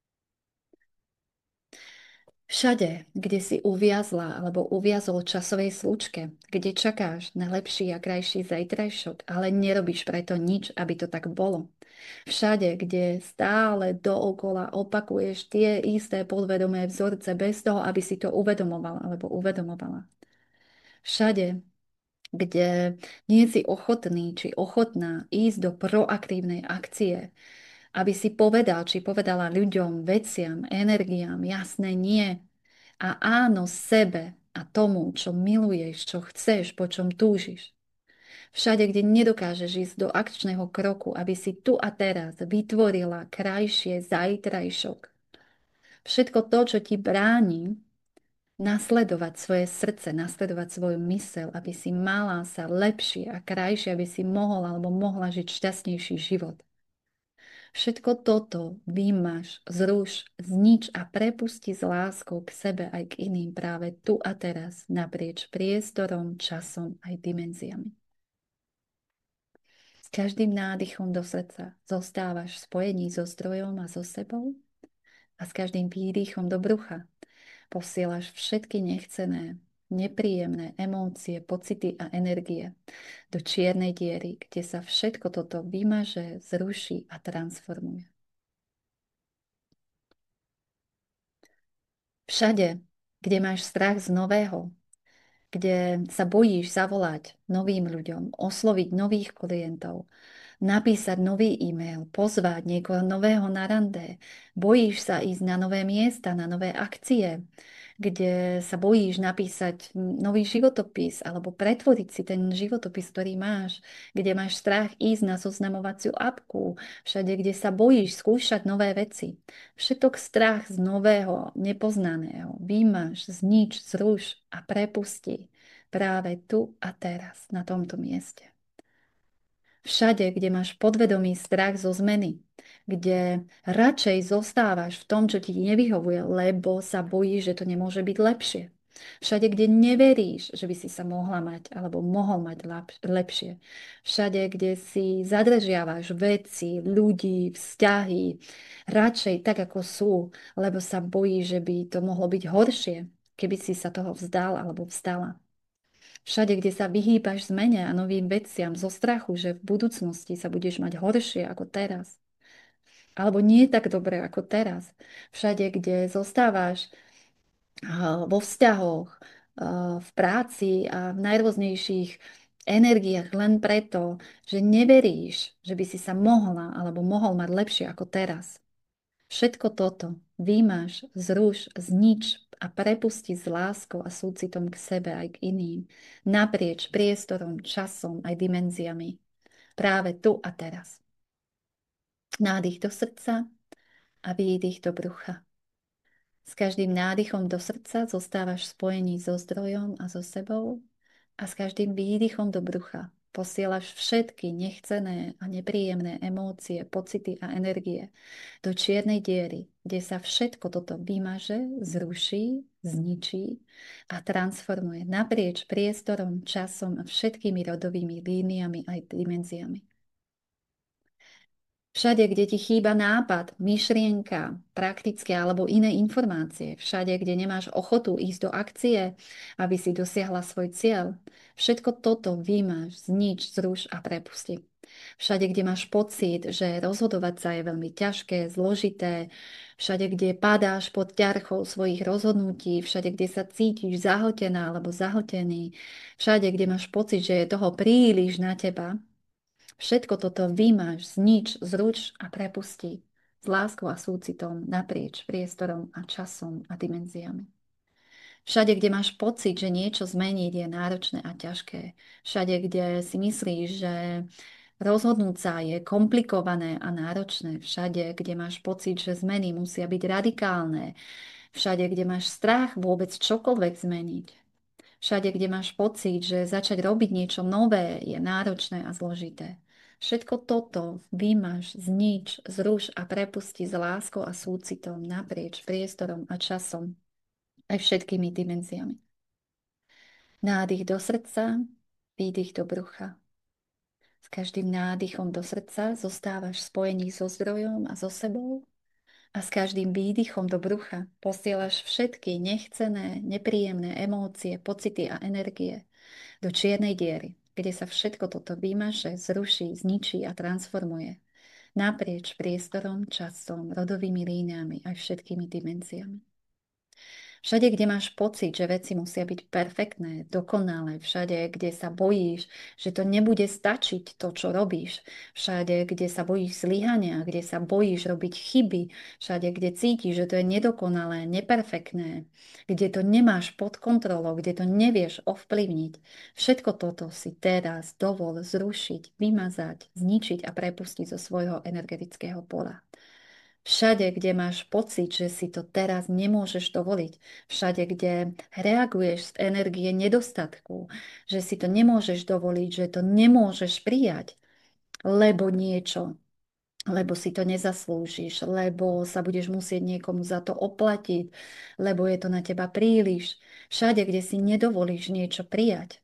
Všade, kde si uviazla alebo uviazol časovej slučke, kde čakáš na lepší a krajší zajtrajšok, ale nerobíš preto nič, aby to tak bolo. Všade, kde stále dookola opakuješ tie isté podvedomé vzorce bez toho, aby si to uvedomoval alebo uvedomovala. Všade, kde nie si ochotný či ochotná ísť do proaktívnej akcie, aby si povedal či povedala ľuďom, veciam, energiám jasné nie a áno sebe a tomu, čo miluješ, čo chceš, po čom túžiš. Všade, kde nedokážeš ísť do akčného kroku, aby si tu a teraz vytvorila krajšie zajtrajšok. Všetko to, čo ti bráni nasledovať svoje srdce, nasledovať svoju mysel, aby si mala sa lepšie a krajšie, aby si mohol alebo mohla žiť šťastnejší život. Všetko toto vymaž, zruš, znič a prepusti s láskou k sebe aj k iným práve tu a teraz, naprieč priestorom, časom aj dimenziami. S každým nádychom do srdca zostávaš v spojení so zdrojom a so sebou a s každým výdychom do brucha posielaš všetky nechcené, nepríjemné emócie, pocity a energie do čiernej diery, kde sa všetko toto vymaže, zruší a transformuje. Všade, kde máš strach z nového, kde sa bojíš zavolať novým ľuďom, osloviť nových klientov, napísať nový e-mail, pozvať niekoho nového na rande, bojíš sa ísť na nové miesta, na nové akcie, kde sa bojíš napísať nový životopis alebo pretvoriť si ten životopis, ktorý máš, kde máš strach ísť na zoznamovaciu apku, všade, kde sa bojíš skúšať nové veci. Všetok strach z nového, nepoznaného vymáš, znič, zruš a prepusti práve tu a teraz, na tomto mieste. Všade, kde máš podvedomý strach zo zmeny, kde radšej zostávaš v tom, čo ti nevyhovuje, lebo sa bojíš, že to nemôže byť lepšie. Všade, kde neveríš, že by si sa mohla mať alebo mohol mať lepšie. Všade, kde si zadržiavaš veci, ľudí, vzťahy, radšej tak, ako sú, lebo sa bojíš, že by to mohlo byť horšie, keby si sa toho vzdal alebo vzdala. Všade, kde sa vyhýbaš zmene a novým veciam zo strachu, že v budúcnosti sa budeš mať horšie ako teraz. Alebo nie tak dobre ako teraz. Všade, kde zostávaš vo vzťahoch, v práci a v najrôznejších energiách len preto, že neveríš, že by si sa mohla alebo mohol mať lepšie ako teraz. Všetko toto vymaž, zruš, znič a prepusti s láskou a súcitom k sebe aj k iným, naprieč priestorom, časom aj dimenziami. Práve tu a teraz. Nádych do srdca a výdych do brucha. S každým nádychom do srdca zostávaš v spojení so zdrojom a so sebou a s každým výdychom do brucha posielaš všetky nechcené a nepríjemné emócie, pocity a energie do čiernej diery, kde sa všetko toto vymaže, zruší, zničí a transformuje naprieč priestorom, časom a všetkými rodovými líniami aj dimenziami. Všade, kde ti chýba nápad, myšlienka, praktické alebo iné informácie, všade, kde nemáš ochotu ísť do akcie, aby si dosiahla svoj cieľ, všetko toto vymáš, znič, zruš a prepusti. Všade, kde máš pocit, že rozhodovať sa je veľmi ťažké, zložité, všade, kde padáš pod ťarchou svojich rozhodnutí, všade, kde sa cítiš zahltená alebo zahltený, všade, kde máš pocit, že je toho príliš na teba, všetko toto vymaž, znič, zruč a prepusti s láskou a súcitom naprieč priestorom a časom a dimenziami. Všade, kde máš pocit, že niečo zmeniť je náročné a ťažké. Všade, kde si myslíš, že rozhodnúť sa je komplikované a náročné. Všade, kde máš pocit, že zmeny musia byť radikálne. Všade, kde máš strach vôbec čokoľvek zmeniť. Všade, kde máš pocit, že začať robiť niečo nové je náročné a zložité. Všetko toto vymaž, znič, zruš a prepusti s láskou a súcitom naprieč priestorom a časom aj všetkými dimenziami. Nádych do srdca, výdych do brucha. S každým nádychom do srdca zostávaš spojený so zdrojom a so sebou a s každým výdychom do brucha posielaš všetky nechcené, nepríjemné emócie, pocity a energie do čiernej diery, kde sa všetko toto vymaže, zruší, zničí a transformuje naprieč priestorom, časom, rodovými líniami aj všetkými dimenziami. Všade, kde máš pocit, že veci musia byť perfektné, dokonalé, všade, kde sa bojíš, že to nebude stačiť to, čo robíš, všade, kde sa bojíš zlyhania, kde sa bojíš robiť chyby, všade, kde cítiš, že to je nedokonalé, neperfektné, kde to nemáš pod kontrolou, kde to nevieš ovplyvniť. Všetko toto si teraz dovol zrušiť, vymazať, zničiť a prepustiť zo svojho energetického pola. Všade, kde máš pocit, že si to teraz nemôžeš dovoliť, všade, kde reaguješ z energie nedostatku, že si to nemôžeš dovoliť, že to nemôžeš prijať, lebo niečo, lebo si to nezaslúžiš, lebo sa budeš musieť niekomu za to oplatiť, lebo je to na teba príliš. Všade, kde si nedovolíš niečo prijať,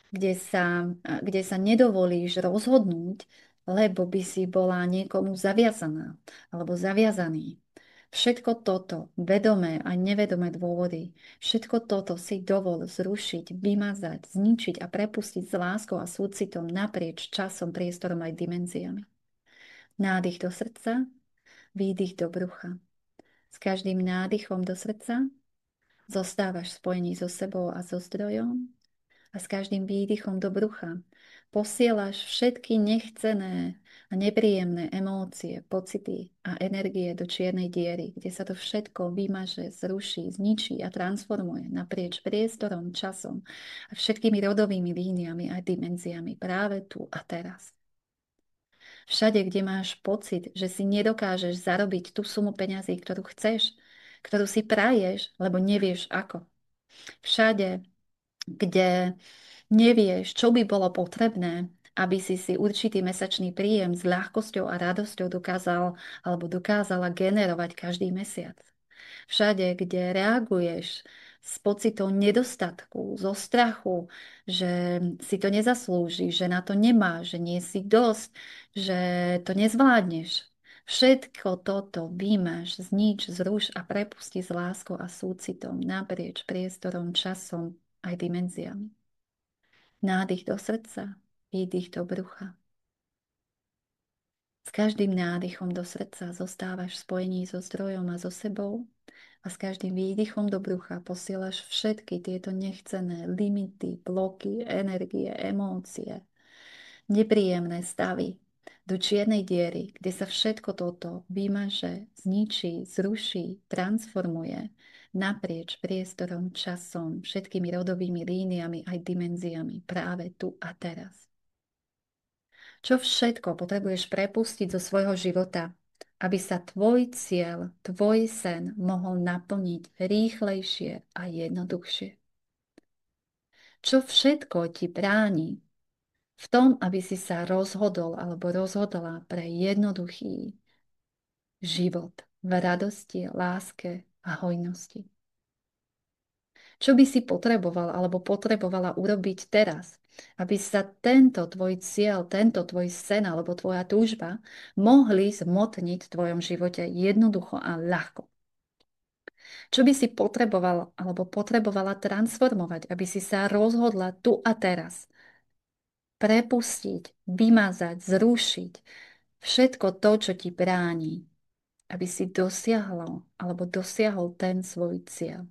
kde sa nedovolíš rozhodnúť, lebo by si bola niekomu zaviazaná alebo zaviazaný. Všetko toto, vedomé a nevedomé dôvody, všetko toto si dovol zrušiť, vymazať, zničiť a prepustiť s láskou a súcitom naprieč časom, priestorom aj dimenziami. Nádych do srdca, výdych do brucha. S každým nádychom do srdca zostávaš spojený so sebou a so zdrojom a s každým výdychom do brucha posielaš všetky nechcené a nepríjemné emócie, pocity a energie do čiernej diery, kde sa to všetko vymaže, zruší, zničí a transformuje naprieč priestorom, časom a všetkými rodovými líniami a dimenziami práve tu a teraz. Všade, kde máš pocit, že si nedokážeš zarobiť tú sumu peňazí, ktorú chceš, ktorú si praješ, lebo nevieš ako. Všade, kde nevieš, čo by bolo potrebné, aby si určitý mesačný príjem s ľahkosťou a radosťou dokázal alebo dokázala generovať každý mesiac. Všade, kde reaguješ s pocitom nedostatku, zo strachu, že si to nezaslúži, že na to nemáš, že nie si dosť, že to nezvládneš. Všetko toto vymaž, znič, zruš a prepusti s láskou a súcitom naprieč priestorom, časom aj dimenziami. Nádych do srdca, výdych do brucha. S každým nádychom do srdca zostávaš v spojení so zdrojom a so sebou a s každým výdychom do brucha posielaš všetky tieto nechcené limity, bloky, energie, emócie, nepríjemné stavy do čiernej diery, kde sa všetko toto vymaže, zničí, zruší, transformuje naprieč priestorom, časom, všetkými rodovými líniami aj dimenziami práve tu a teraz. Čo všetko potrebuješ prepustiť zo svojho života, aby sa tvoj cieľ, tvoj sen mohol naplniť rýchlejšie a jednoduchšie? Čo všetko ti bráni v tom, aby si sa rozhodol alebo rozhodla pre jednoduchý život v radosti, láske a hojnosti? Čo by si potreboval alebo potrebovala urobiť teraz, aby sa tento tvoj cieľ, tento tvoj sen alebo tvoja túžba mohli zmotniť v tvojom živote jednoducho a ľahko? Čo by si potreboval alebo potrebovala transformovať, aby si sa rozhodla tu a teraz prepustiť, vymazať, zrušiť všetko to, čo ti bráni, aby si dosiahol alebo dosiahol ten svoj cieľ?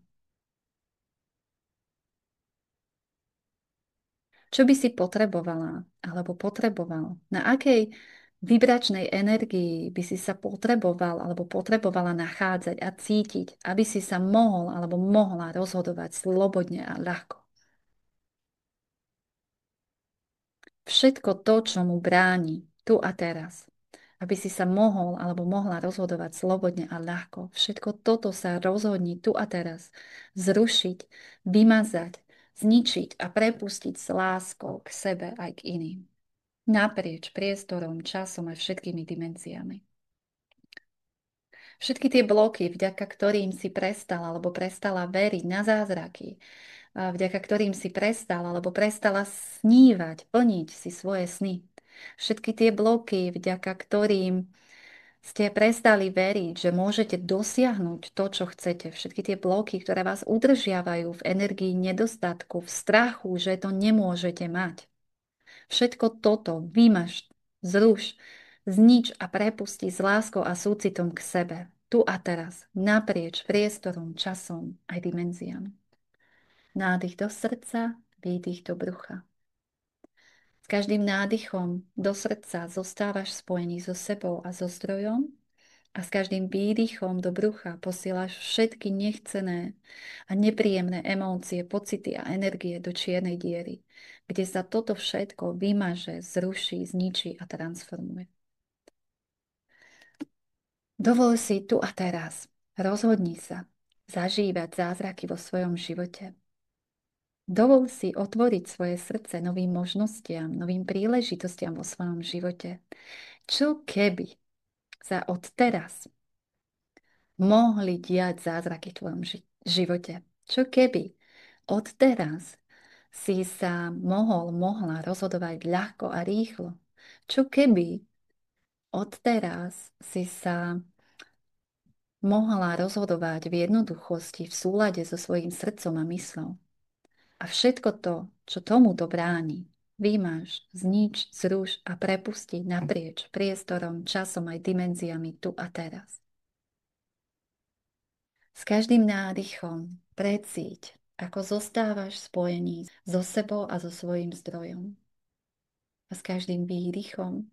Čo by si potrebovala alebo potreboval? Na akej vibračnej energii by si sa potreboval alebo potrebovala nachádzať a cítiť, aby si sa mohol alebo mohla rozhodovať slobodne a ľahko? Všetko to, čo mu bráni tu a teraz, aby si sa mohol alebo mohla rozhodovať slobodne a ľahko. Všetko toto sa rozhodni tu a teraz zrušiť, vymazať, zničiť a prepustiť s láskou k sebe aj k iným. Naprieč priestorom, časom a všetkými dimenziami. Všetky tie bloky, vďaka ktorým si prestal alebo prestala veriť na zázraky, vďaka ktorým si prestal alebo prestala snívať, plniť si svoje sny. Všetky tie bloky, vďaka ktorým ste prestali veriť, že môžete dosiahnuť to, čo chcete. Všetky tie bloky, ktoré vás udržiavajú v energii nedostatku, v strachu, že to nemôžete mať. Všetko toto vymaž, zruš, znič a prepusti s láskou a súcitom k sebe. Tu a teraz, naprieč priestorom, časom aj dimenziami. Nádych do srdca, výdych do brucha. S každým nádychom do srdca zostávaš spojený so sebou a so zdrojom a s každým výdychom do brucha posielaš všetky nechcené a nepríjemné emócie, pocity a energie do čiernej diery, kde sa toto všetko vymaže, zruší, zničí a transformuje. Dovol si tu a teraz. Rozhodni sa zažívať zázraky vo svojom živote. Dovol si otvoriť svoje srdce novým možnostiam, novým príležitostiam vo svojom živote. Čo keby sa od teraz mohli diať zázraky v tvojom živote? Čo keby od teraz si sa mohla rozhodovať ľahko a rýchlo? Čo keby od teraz si sa mohla rozhodovať v jednoduchosti, v súlade so svojím srdcom a myslou? A všetko to, čo tomuto bráni, vymáš, znič, zruš a prepusti naprieč priestorom, časom aj dimenziami tu a teraz. S každým nádychom precíť, ako zostávaš spojený so sebou a so svojím zdrojom. A s každým výdychom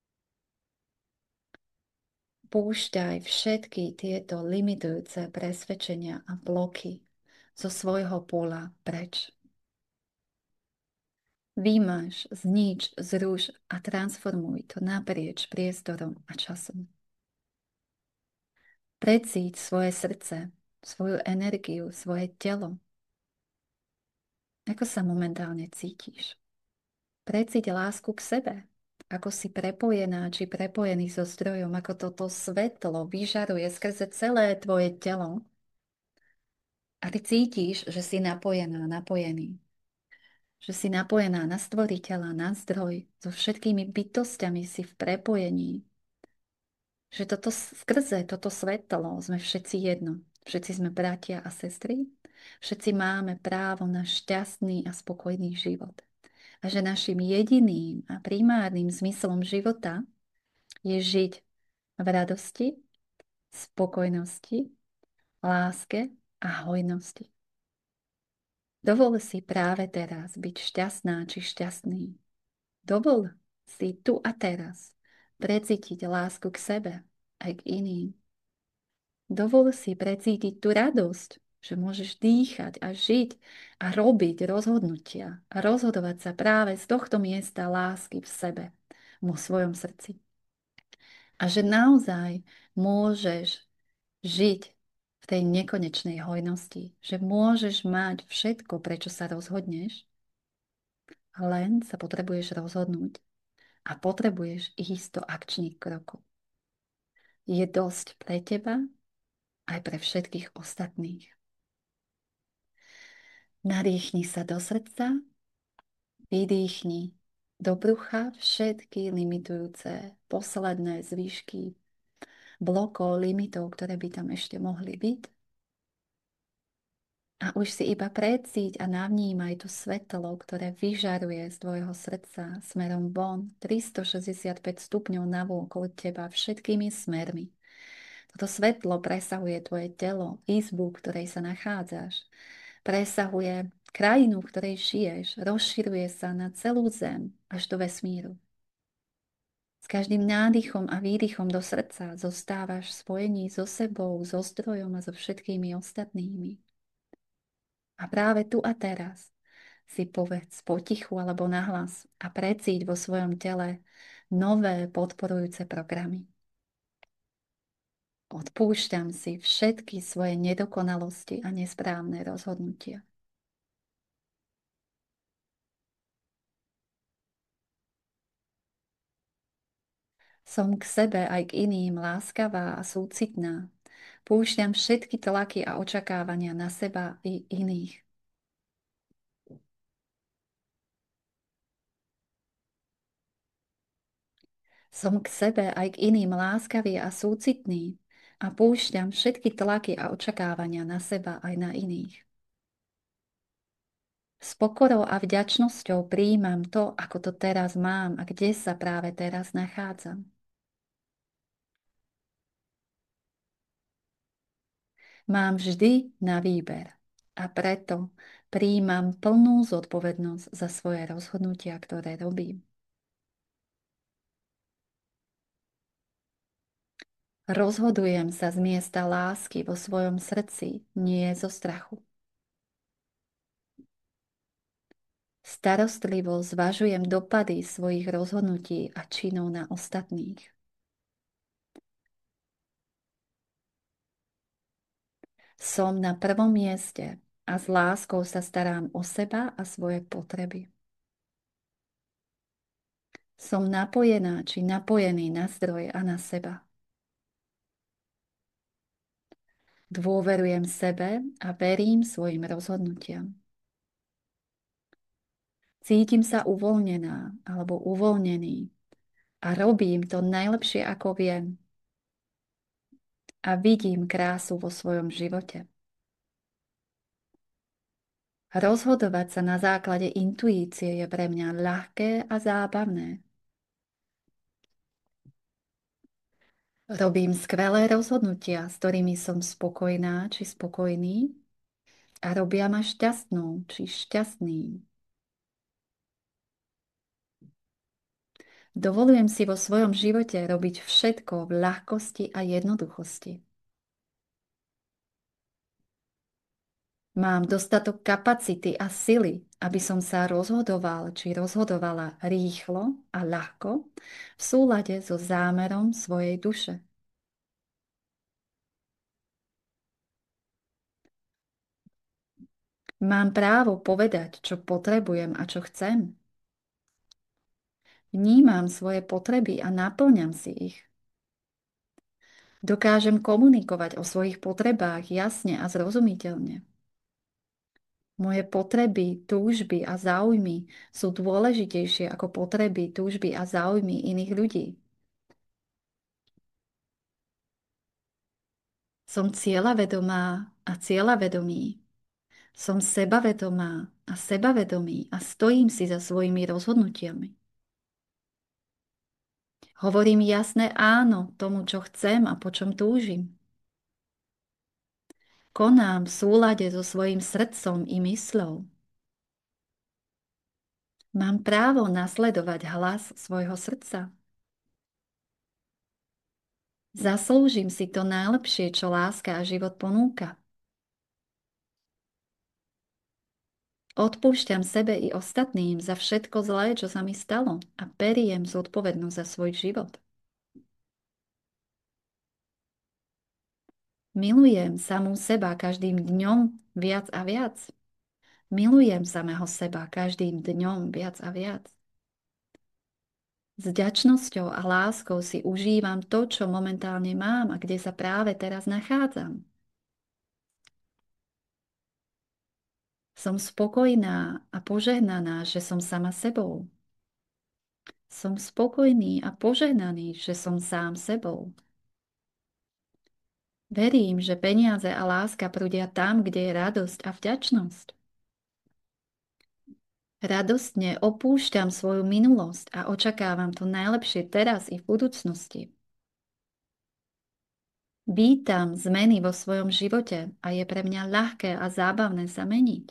púšťaj všetky tieto limitujúce presvedčenia a bloky zo svojho pola preč. Vymaž, znič, zruš a transformuj to naprieč priestorom a časom. Precíť svoje srdce, svoju energiu, svoje telo. Ako sa momentálne cítiš? Precíť lásku k sebe. Ako si prepojená či prepojený so zdrojom, ako toto svetlo vyžaruje skrze celé tvoje telo. A ty cítiš, že si napojená, napojený. Že si napojená na stvoriteľa, na zdroj. So všetkými bytostiami si v prepojení. Že skrze toto svetlo sme všetci jedno. Všetci sme bratia a sestry. Všetci máme právo na šťastný a spokojný život. A že našim jediným a primárnym zmyslom života je žiť v radosti, spokojnosti, láske a hojnosti. Dovol si práve teraz byť šťastná či šťastný. Dovol si tu a teraz precítiť lásku k sebe aj k iným. Dovol si precítiť tú radosť, že môžeš dýchať a žiť a robiť rozhodnutia a rozhodovať sa práve z tohto miesta lásky v sebe, vo svojom srdci. A že naozaj môžeš žiť v tej nekonečnej hojnosti, že môžeš mať všetko, prečo sa rozhodneš, len sa potrebuješ rozhodnúť a potrebuješ ísť do akčných krokov. Je dosť pre teba aj pre všetkých ostatných. Nadýchni sa do srdca, vydýchni do brucha všetky limitujúce posledné zvyšky blokov, limitov, ktoré by tam ešte mohli byť. A už si iba precíť a navnímaj to svetlo, ktoré vyžaruje z tvojho srdca smerom von 365 stupňov navôkol teba všetkými smermi. Toto svetlo presahuje tvoje telo, izbu, v ktorej sa nachádzaš. Presahuje krajinu, v ktorej žiješ. Rozširuje sa na celú zem až do vesmíru. S každým nádychom a výdychom do srdca zostávaš v spojení so sebou, so zdrojom a so všetkými ostatnými. A práve tu a teraz si povedz potichu alebo nahlas a precíť vo svojom tele nové podporujúce programy. Odpúšťam si všetky svoje nedokonalosti a nesprávne rozhodnutia. Som k sebe aj k iným láskavá a súcitná. Púšťam všetky tlaky a očakávania na seba i iných. Som k sebe aj k iným láskavý a súcitný a púšťam všetky tlaky a očakávania na seba aj na iných. S pokorou a vďačnosťou prijímam to, ako to teraz mám a kde sa práve teraz nachádzam. Mám vždy na výber a preto prijímam plnú zodpovednosť za svoje rozhodnutia, ktoré robím. Rozhodujem sa z miesta lásky vo svojom srdci, nie zo strachu. Starostlivo zvažujem dopady svojich rozhodnutí a činov na ostatných. Som na prvom mieste a s láskou sa starám o seba a svoje potreby. Som napojená či napojený na zdroj a na seba. Dôverujem sebe a verím svojim rozhodnutiam. Cítim sa uvoľnená alebo uvoľnený a robím to najlepšie, ako viem. A vidím krásu vo svojom živote. Rozhodovať sa na základe intuície je pre mňa ľahké a zábavné. Robím skvelé rozhodnutia, s ktorými som spokojná či spokojný a robia ma šťastnou či šťastným. Dovolujem si vo svojom živote robiť všetko v ľahkosti a jednoduchosti. Mám dostatok kapacity a sily, aby som sa rozhodoval či rozhodovala rýchlo a ľahko v súlade so zámerom svojej duše. Mám právo povedať, čo potrebujem a čo chcem. Vnímam svoje potreby a naplňam si ich. Dokážem komunikovať o svojich potrebách jasne a zrozumiteľne. Moje potreby, túžby a záujmy sú dôležitejšie ako potreby, túžby a záujmy iných ľudí. Som cieľavedomá a cieľavedomý. Som sebavedomá a sebavedomý a stojím si za svojimi rozhodnutiami. Hovorím jasné áno tomu, čo chcem a po čom túžim. Konám v súlade so svojím srdcom i mysľou. Mám právo nasledovať hlas svojho srdca. Zaslúžim si to najlepšie, čo láska a život ponúka. Odpúšťam sebe i ostatným za všetko zlé, čo sa mi stalo a beriem zodpovednosť za svoj život. Milujem samú seba každým dňom viac a viac. Milujem samého seba každým dňom viac a viac. S vďačnosťou a láskou si užívam to, čo momentálne mám a kde sa práve teraz nachádzam. Som spokojná a požehnaná, že som sama sebou. Som spokojný a požehnaný, že som sám sebou. Verím, že peniaze a láska prúdia tam, kde je radosť a vďačnosť. Radostne opúšťam svoju minulosť a očakávam to najlepšie teraz i v budúcnosti. Vítam zmeny vo svojom živote a je pre mňa ľahké a zábavné sa meniť.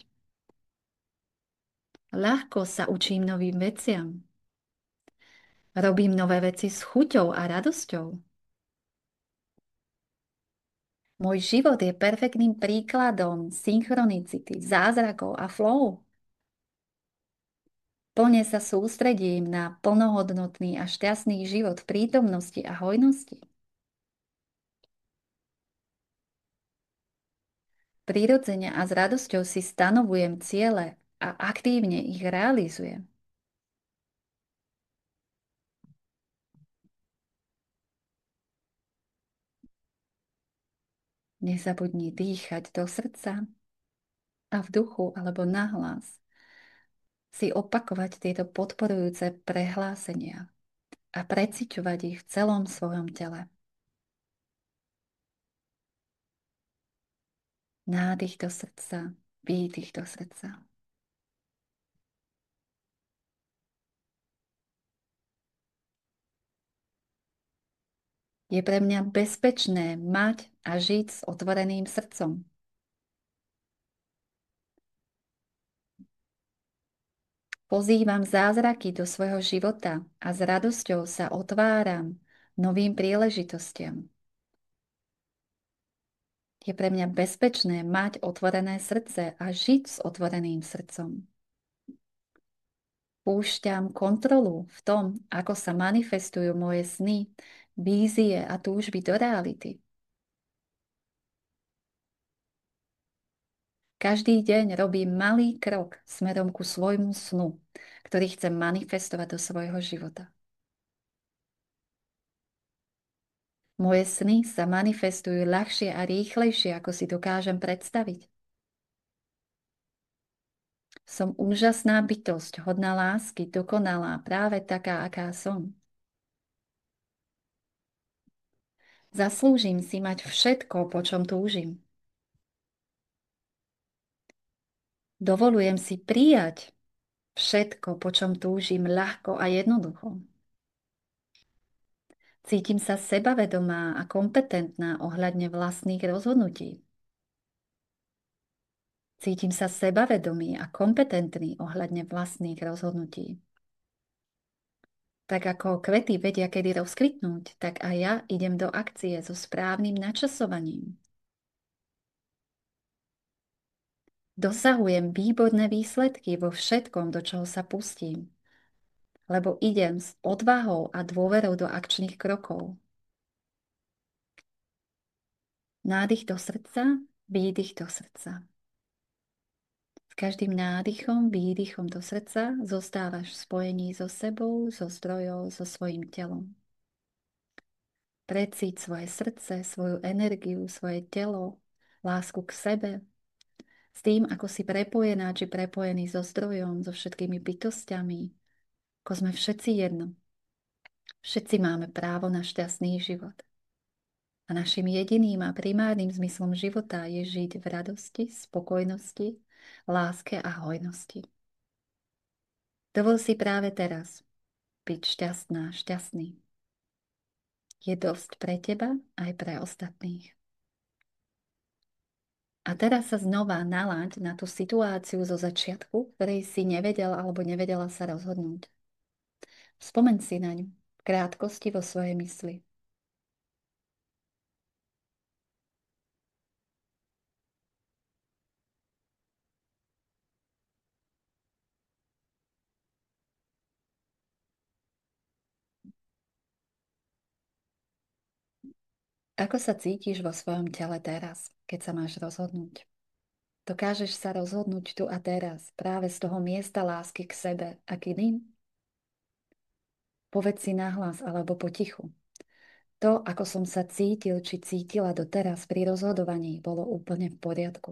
Ľahko sa učím novým veciam. Robím nové veci s chuťou a radosťou. Môj život je perfektným príkladom synchronicity, zázrakov a flow. Plne sa sústredím na plnohodnotný a šťastný život v prítomnosti a hojnosti. Prirodzene a s radosťou si stanovujem ciele a aktívne ich realizujem. Nezabudni dýchať do srdca a v duchu alebo nahlas si opakovať tieto podporujúce prehlásenia a preciťovať ich v celom svojom tele. Nádych do srdca, výdych do srdca. Je pre mňa bezpečné mať a žiť s otvoreným srdcom. Pozývam zázraky do svojho života a s radosťou sa otváram novým príležitostiam. Je pre mňa bezpečné mať otvorené srdce a žiť s otvoreným srdcom. Púšťam kontrolu v tom, ako sa manifestujú moje sny, vízie a túžby do reality. Každý deň robím malý krok smerom ku svojmu snu, ktorý chcem manifestovať do svojho života. Moje sny sa manifestujú ľahšie a rýchlejšie, ako si dokážem predstaviť. Som úžasná bytosť, hodná lásky, dokonalá, práve taká, aká som. Zaslúžim si mať všetko, po čom túžim. Dovolujem si prijať všetko, po čom túžim, ľahko a jednoducho. Cítim sa sebavedomá a kompetentná ohľadne vlastných rozhodnutí. Cítim sa sebavedomý a kompetentný ohľadne vlastných rozhodnutí. Tak ako kvety vedia, kedy rozkvitnúť, tak aj ja idem do akcie so správnym načasovaním. Dosahujem výborné výsledky vo všetkom, do čoho sa pustím, lebo idem s odvahou a dôverou do akčných krokov. Nádych do srdca, výdych do srdca. S každým nádychom, výdychom do srdca zostávaš v spojení so sebou, so zdrojou, so svojím telom. Precíť svoje srdce, svoju energiu, svoje telo, lásku k sebe S tým, ako si prepojená či prepojený so zdrojom, so všetkými bytostiami, ako sme všetci jedno. Všetci máme právo na šťastný život. A našim jediným a primárnym zmyslom života je žiť v radosti, spokojnosti, láske a hojnosti. Dovol si práve teraz byť šťastná, šťastný. Je dosť pre teba aj pre ostatných. A teraz sa znova nalaď na tú situáciu zo začiatku, ktorej si nevedel alebo nevedela sa rozhodnúť. Spomeň si na ňu v krátkosti vo svojej mysli. Ako sa cítiš vo svojom tele teraz, keď sa máš rozhodnúť? Dokážeš sa rozhodnúť tu a teraz, práve z toho miesta lásky k sebe a k iným? Povedz si nahlas alebo potichu. To, ako som sa cítil či cítila doteraz pri rozhodovaní, bolo úplne v poriadku.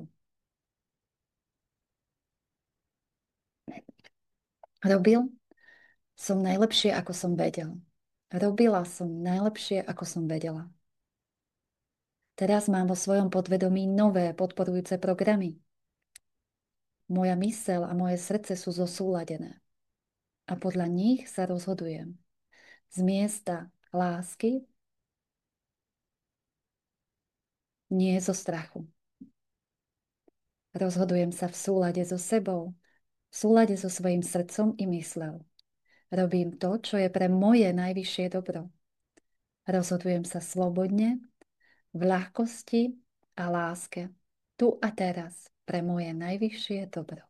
Robil som najlepšie, ako som vedel. Robila som najlepšie, ako som vedela. Teraz mám vo svojom podvedomí nové podporujúce programy. Moja myseľ a moje srdce sú zosúladené. A podľa nich sa rozhodujem. Z miesta lásky, nie zo strachu. Rozhodujem sa v súlade so sebou, v súlade so svojím srdcom i mysľou. Robím to, čo je pre moje najvyššie dobro. Rozhodujem sa slobodne, v ľahkosti a láske, tu a teraz, pre moje najvyššie dobro.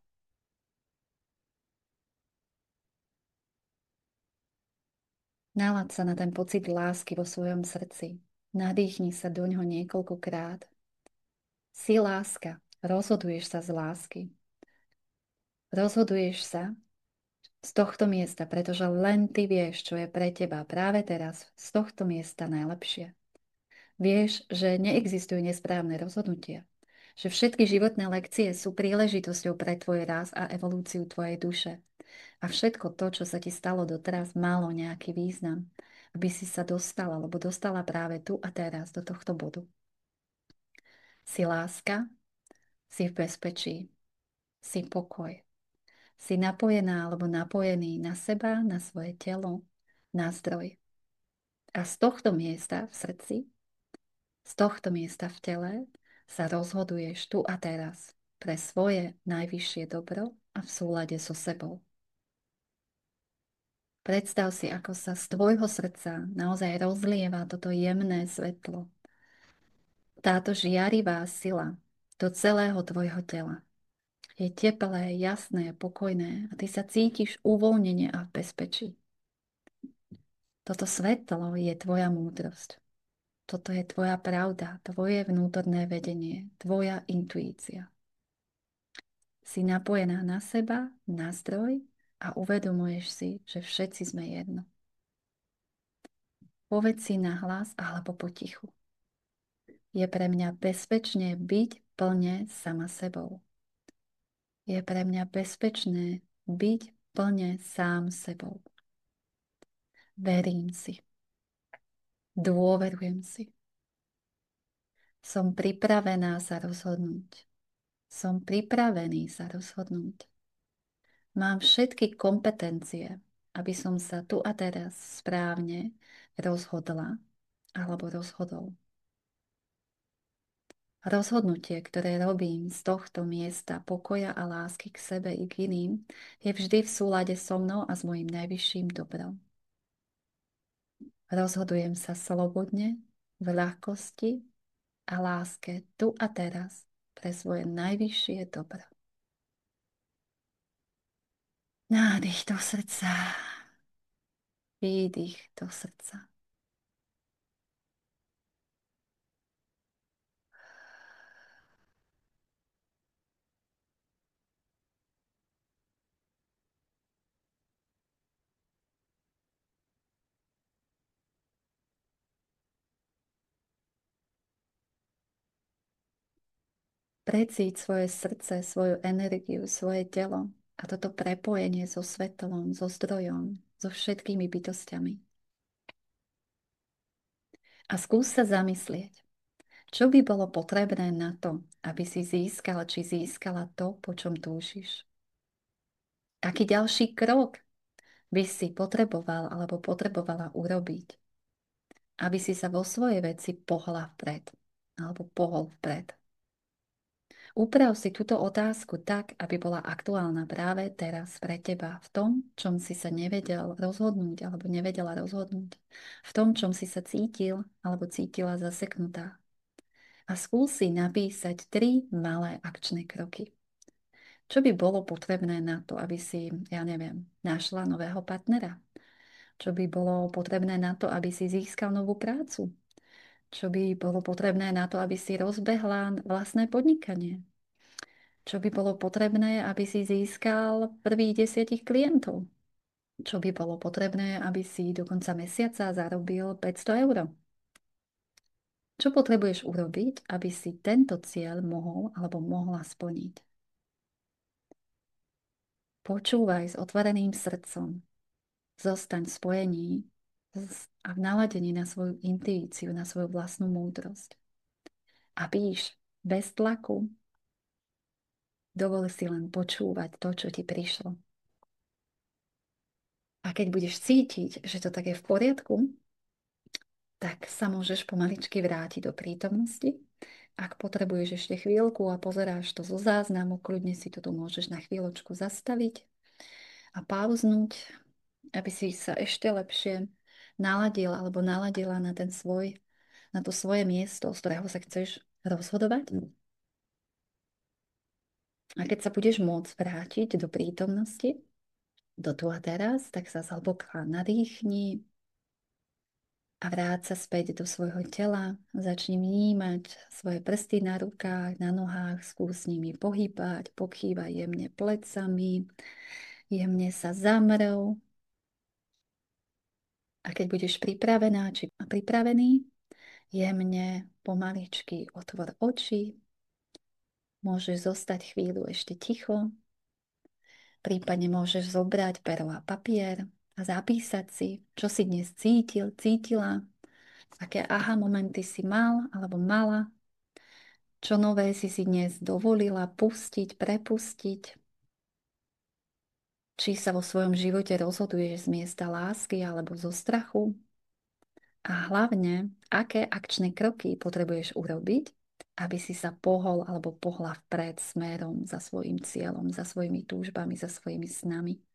Nalaď sa na ten pocit lásky vo svojom srdci. Nadýchni sa do ňoho niekoľkokrát. Si láska, rozhoduješ sa z lásky. Rozhoduješ sa z tohto miesta, pretože len ty vieš, čo je pre teba práve teraz z tohto miesta najlepšie. Vieš, že neexistujú nesprávne rozhodnutia, že všetky životné lekcie sú príležitosťou pre tvoj rast a evolúciu tvojej duše. A všetko to, čo sa ti stalo doteraz, malo nejaký význam, aby si sa dostala, alebo dostala práve tu a teraz do tohto bodu. Si láska, si v bezpečí, si pokoj. Si napojená alebo napojený na seba, na svoje telo, na zdroj. A z tohto miesta v srdci, z tohto miesta v tele sa rozhoduješ tu a teraz pre svoje najvyššie dobro a v súlade so sebou. Predstav si, ako sa z tvojho srdca naozaj rozlieva toto jemné svetlo. Táto žiarivá sila do celého tvojho tela. Je teplé, jasné, pokojné a ty sa cítiš uvoľnenie a v bezpečí. Toto svetlo je tvoja múdrosť. Toto je tvoja pravda, tvoje vnútorné vedenie, tvoja intuícia. Si napojená na seba, na zdroj a uvedomuješ si, že všetci sme jedno. Povedz si nahlas alebo potichu. Je pre mňa bezpečné byť plne sama sebou. Je pre mňa bezpečné byť plne sám sebou. Verím si. Dôverujem si. Som pripravená sa rozhodnúť. Som pripravený sa rozhodnúť. Mám všetky kompetencie, aby som sa tu a teraz správne rozhodla alebo rozhodol. Rozhodnutie, ktoré robím z tohto miesta pokoja a lásky k sebe i k iným, je vždy v súlade so mnou a s mojím najvyšším dobrom. Rozhodujem sa slobodne, v ľahkosti a láske tu a teraz pre svoje najvyššie dobro. Nádych do srdca, výdych do srdca. Precíť svoje srdce, svoju energiu, svoje telo a toto prepojenie so svetlom, so zdrojom, so všetkými bytostiami. A skús sa zamyslieť, čo by bolo potrebné na to, aby si získala či získala to, po čom túžiš. Aký ďalší krok by si potreboval alebo potrebovala urobiť, aby si sa vo svojej veci pohla vpred alebo pohol vpred. Uprav si túto otázku tak, aby bola aktuálna práve teraz pre teba v tom, čom si sa nevedel rozhodnúť alebo nevedela rozhodnúť. V tom, čom si sa cítil alebo cítila zaseknutá. A skúsi napísať 3 malé akčné kroky. Čo by bolo potrebné na to, aby si, ja neviem, našla nového partnera? Čo by bolo potrebné na to, aby si získal novú prácu? Čo by bolo potrebné na to, aby si rozbehla vlastné podnikanie? Čo by bolo potrebné, aby si získal prvých 10 klientov? Čo by bolo potrebné, aby si do konca mesiaca zarobil 500 eur? Čo potrebuješ urobiť, aby si tento cieľ mohol alebo mohla splniť? Počúvaj s otvoreným srdcom. Zostaň v spojení a v naladení na svoju intuíciu, na svoju vlastnú múdrosť. A píš bez tlaku. Dovol si len počúvať to, čo ti prišlo. A keď budeš cítiť, že to tak je v poriadku, tak sa môžeš pomaličky vrátiť do prítomnosti. Ak potrebuješ ešte chvíľku a pozeráš to zo záznamu, kľudne si to tu môžeš na chvíľočku zastaviť a pauznúť, aby si sa ešte lepšie naladil alebo naladila na na to svoje miesto, z ktorého sa chceš rozhodovať. A keď sa budeš môcť vrátiť do prítomnosti, do tu a teraz, tak sa zhlboka nadýchni a vráť sa späť do svojho tela. Začni vnímať svoje prsty na rukách, na nohách, skús nimi pohybať, pokývaj jemne plecami, jemne sa zamrv. A keď budeš pripravená či pripravený, jemne, pomaličky otvor oči. Môžeš zostať chvíľu ešte ticho. Prípadne môžeš zobrať pero a papier a zapísať si, čo si dnes cítil, cítila, aké aha momenty si mal alebo mala, čo nové si dnes dovolila pustiť, prepustiť, či sa vo svojom živote rozhoduješ z miesta lásky alebo zo strachu a hlavne, aké akčné kroky potrebuješ urobiť, aby si sa pohol alebo pohla vpred smerom za svojim cieľom, za svojimi túžbami, za svojimi snami.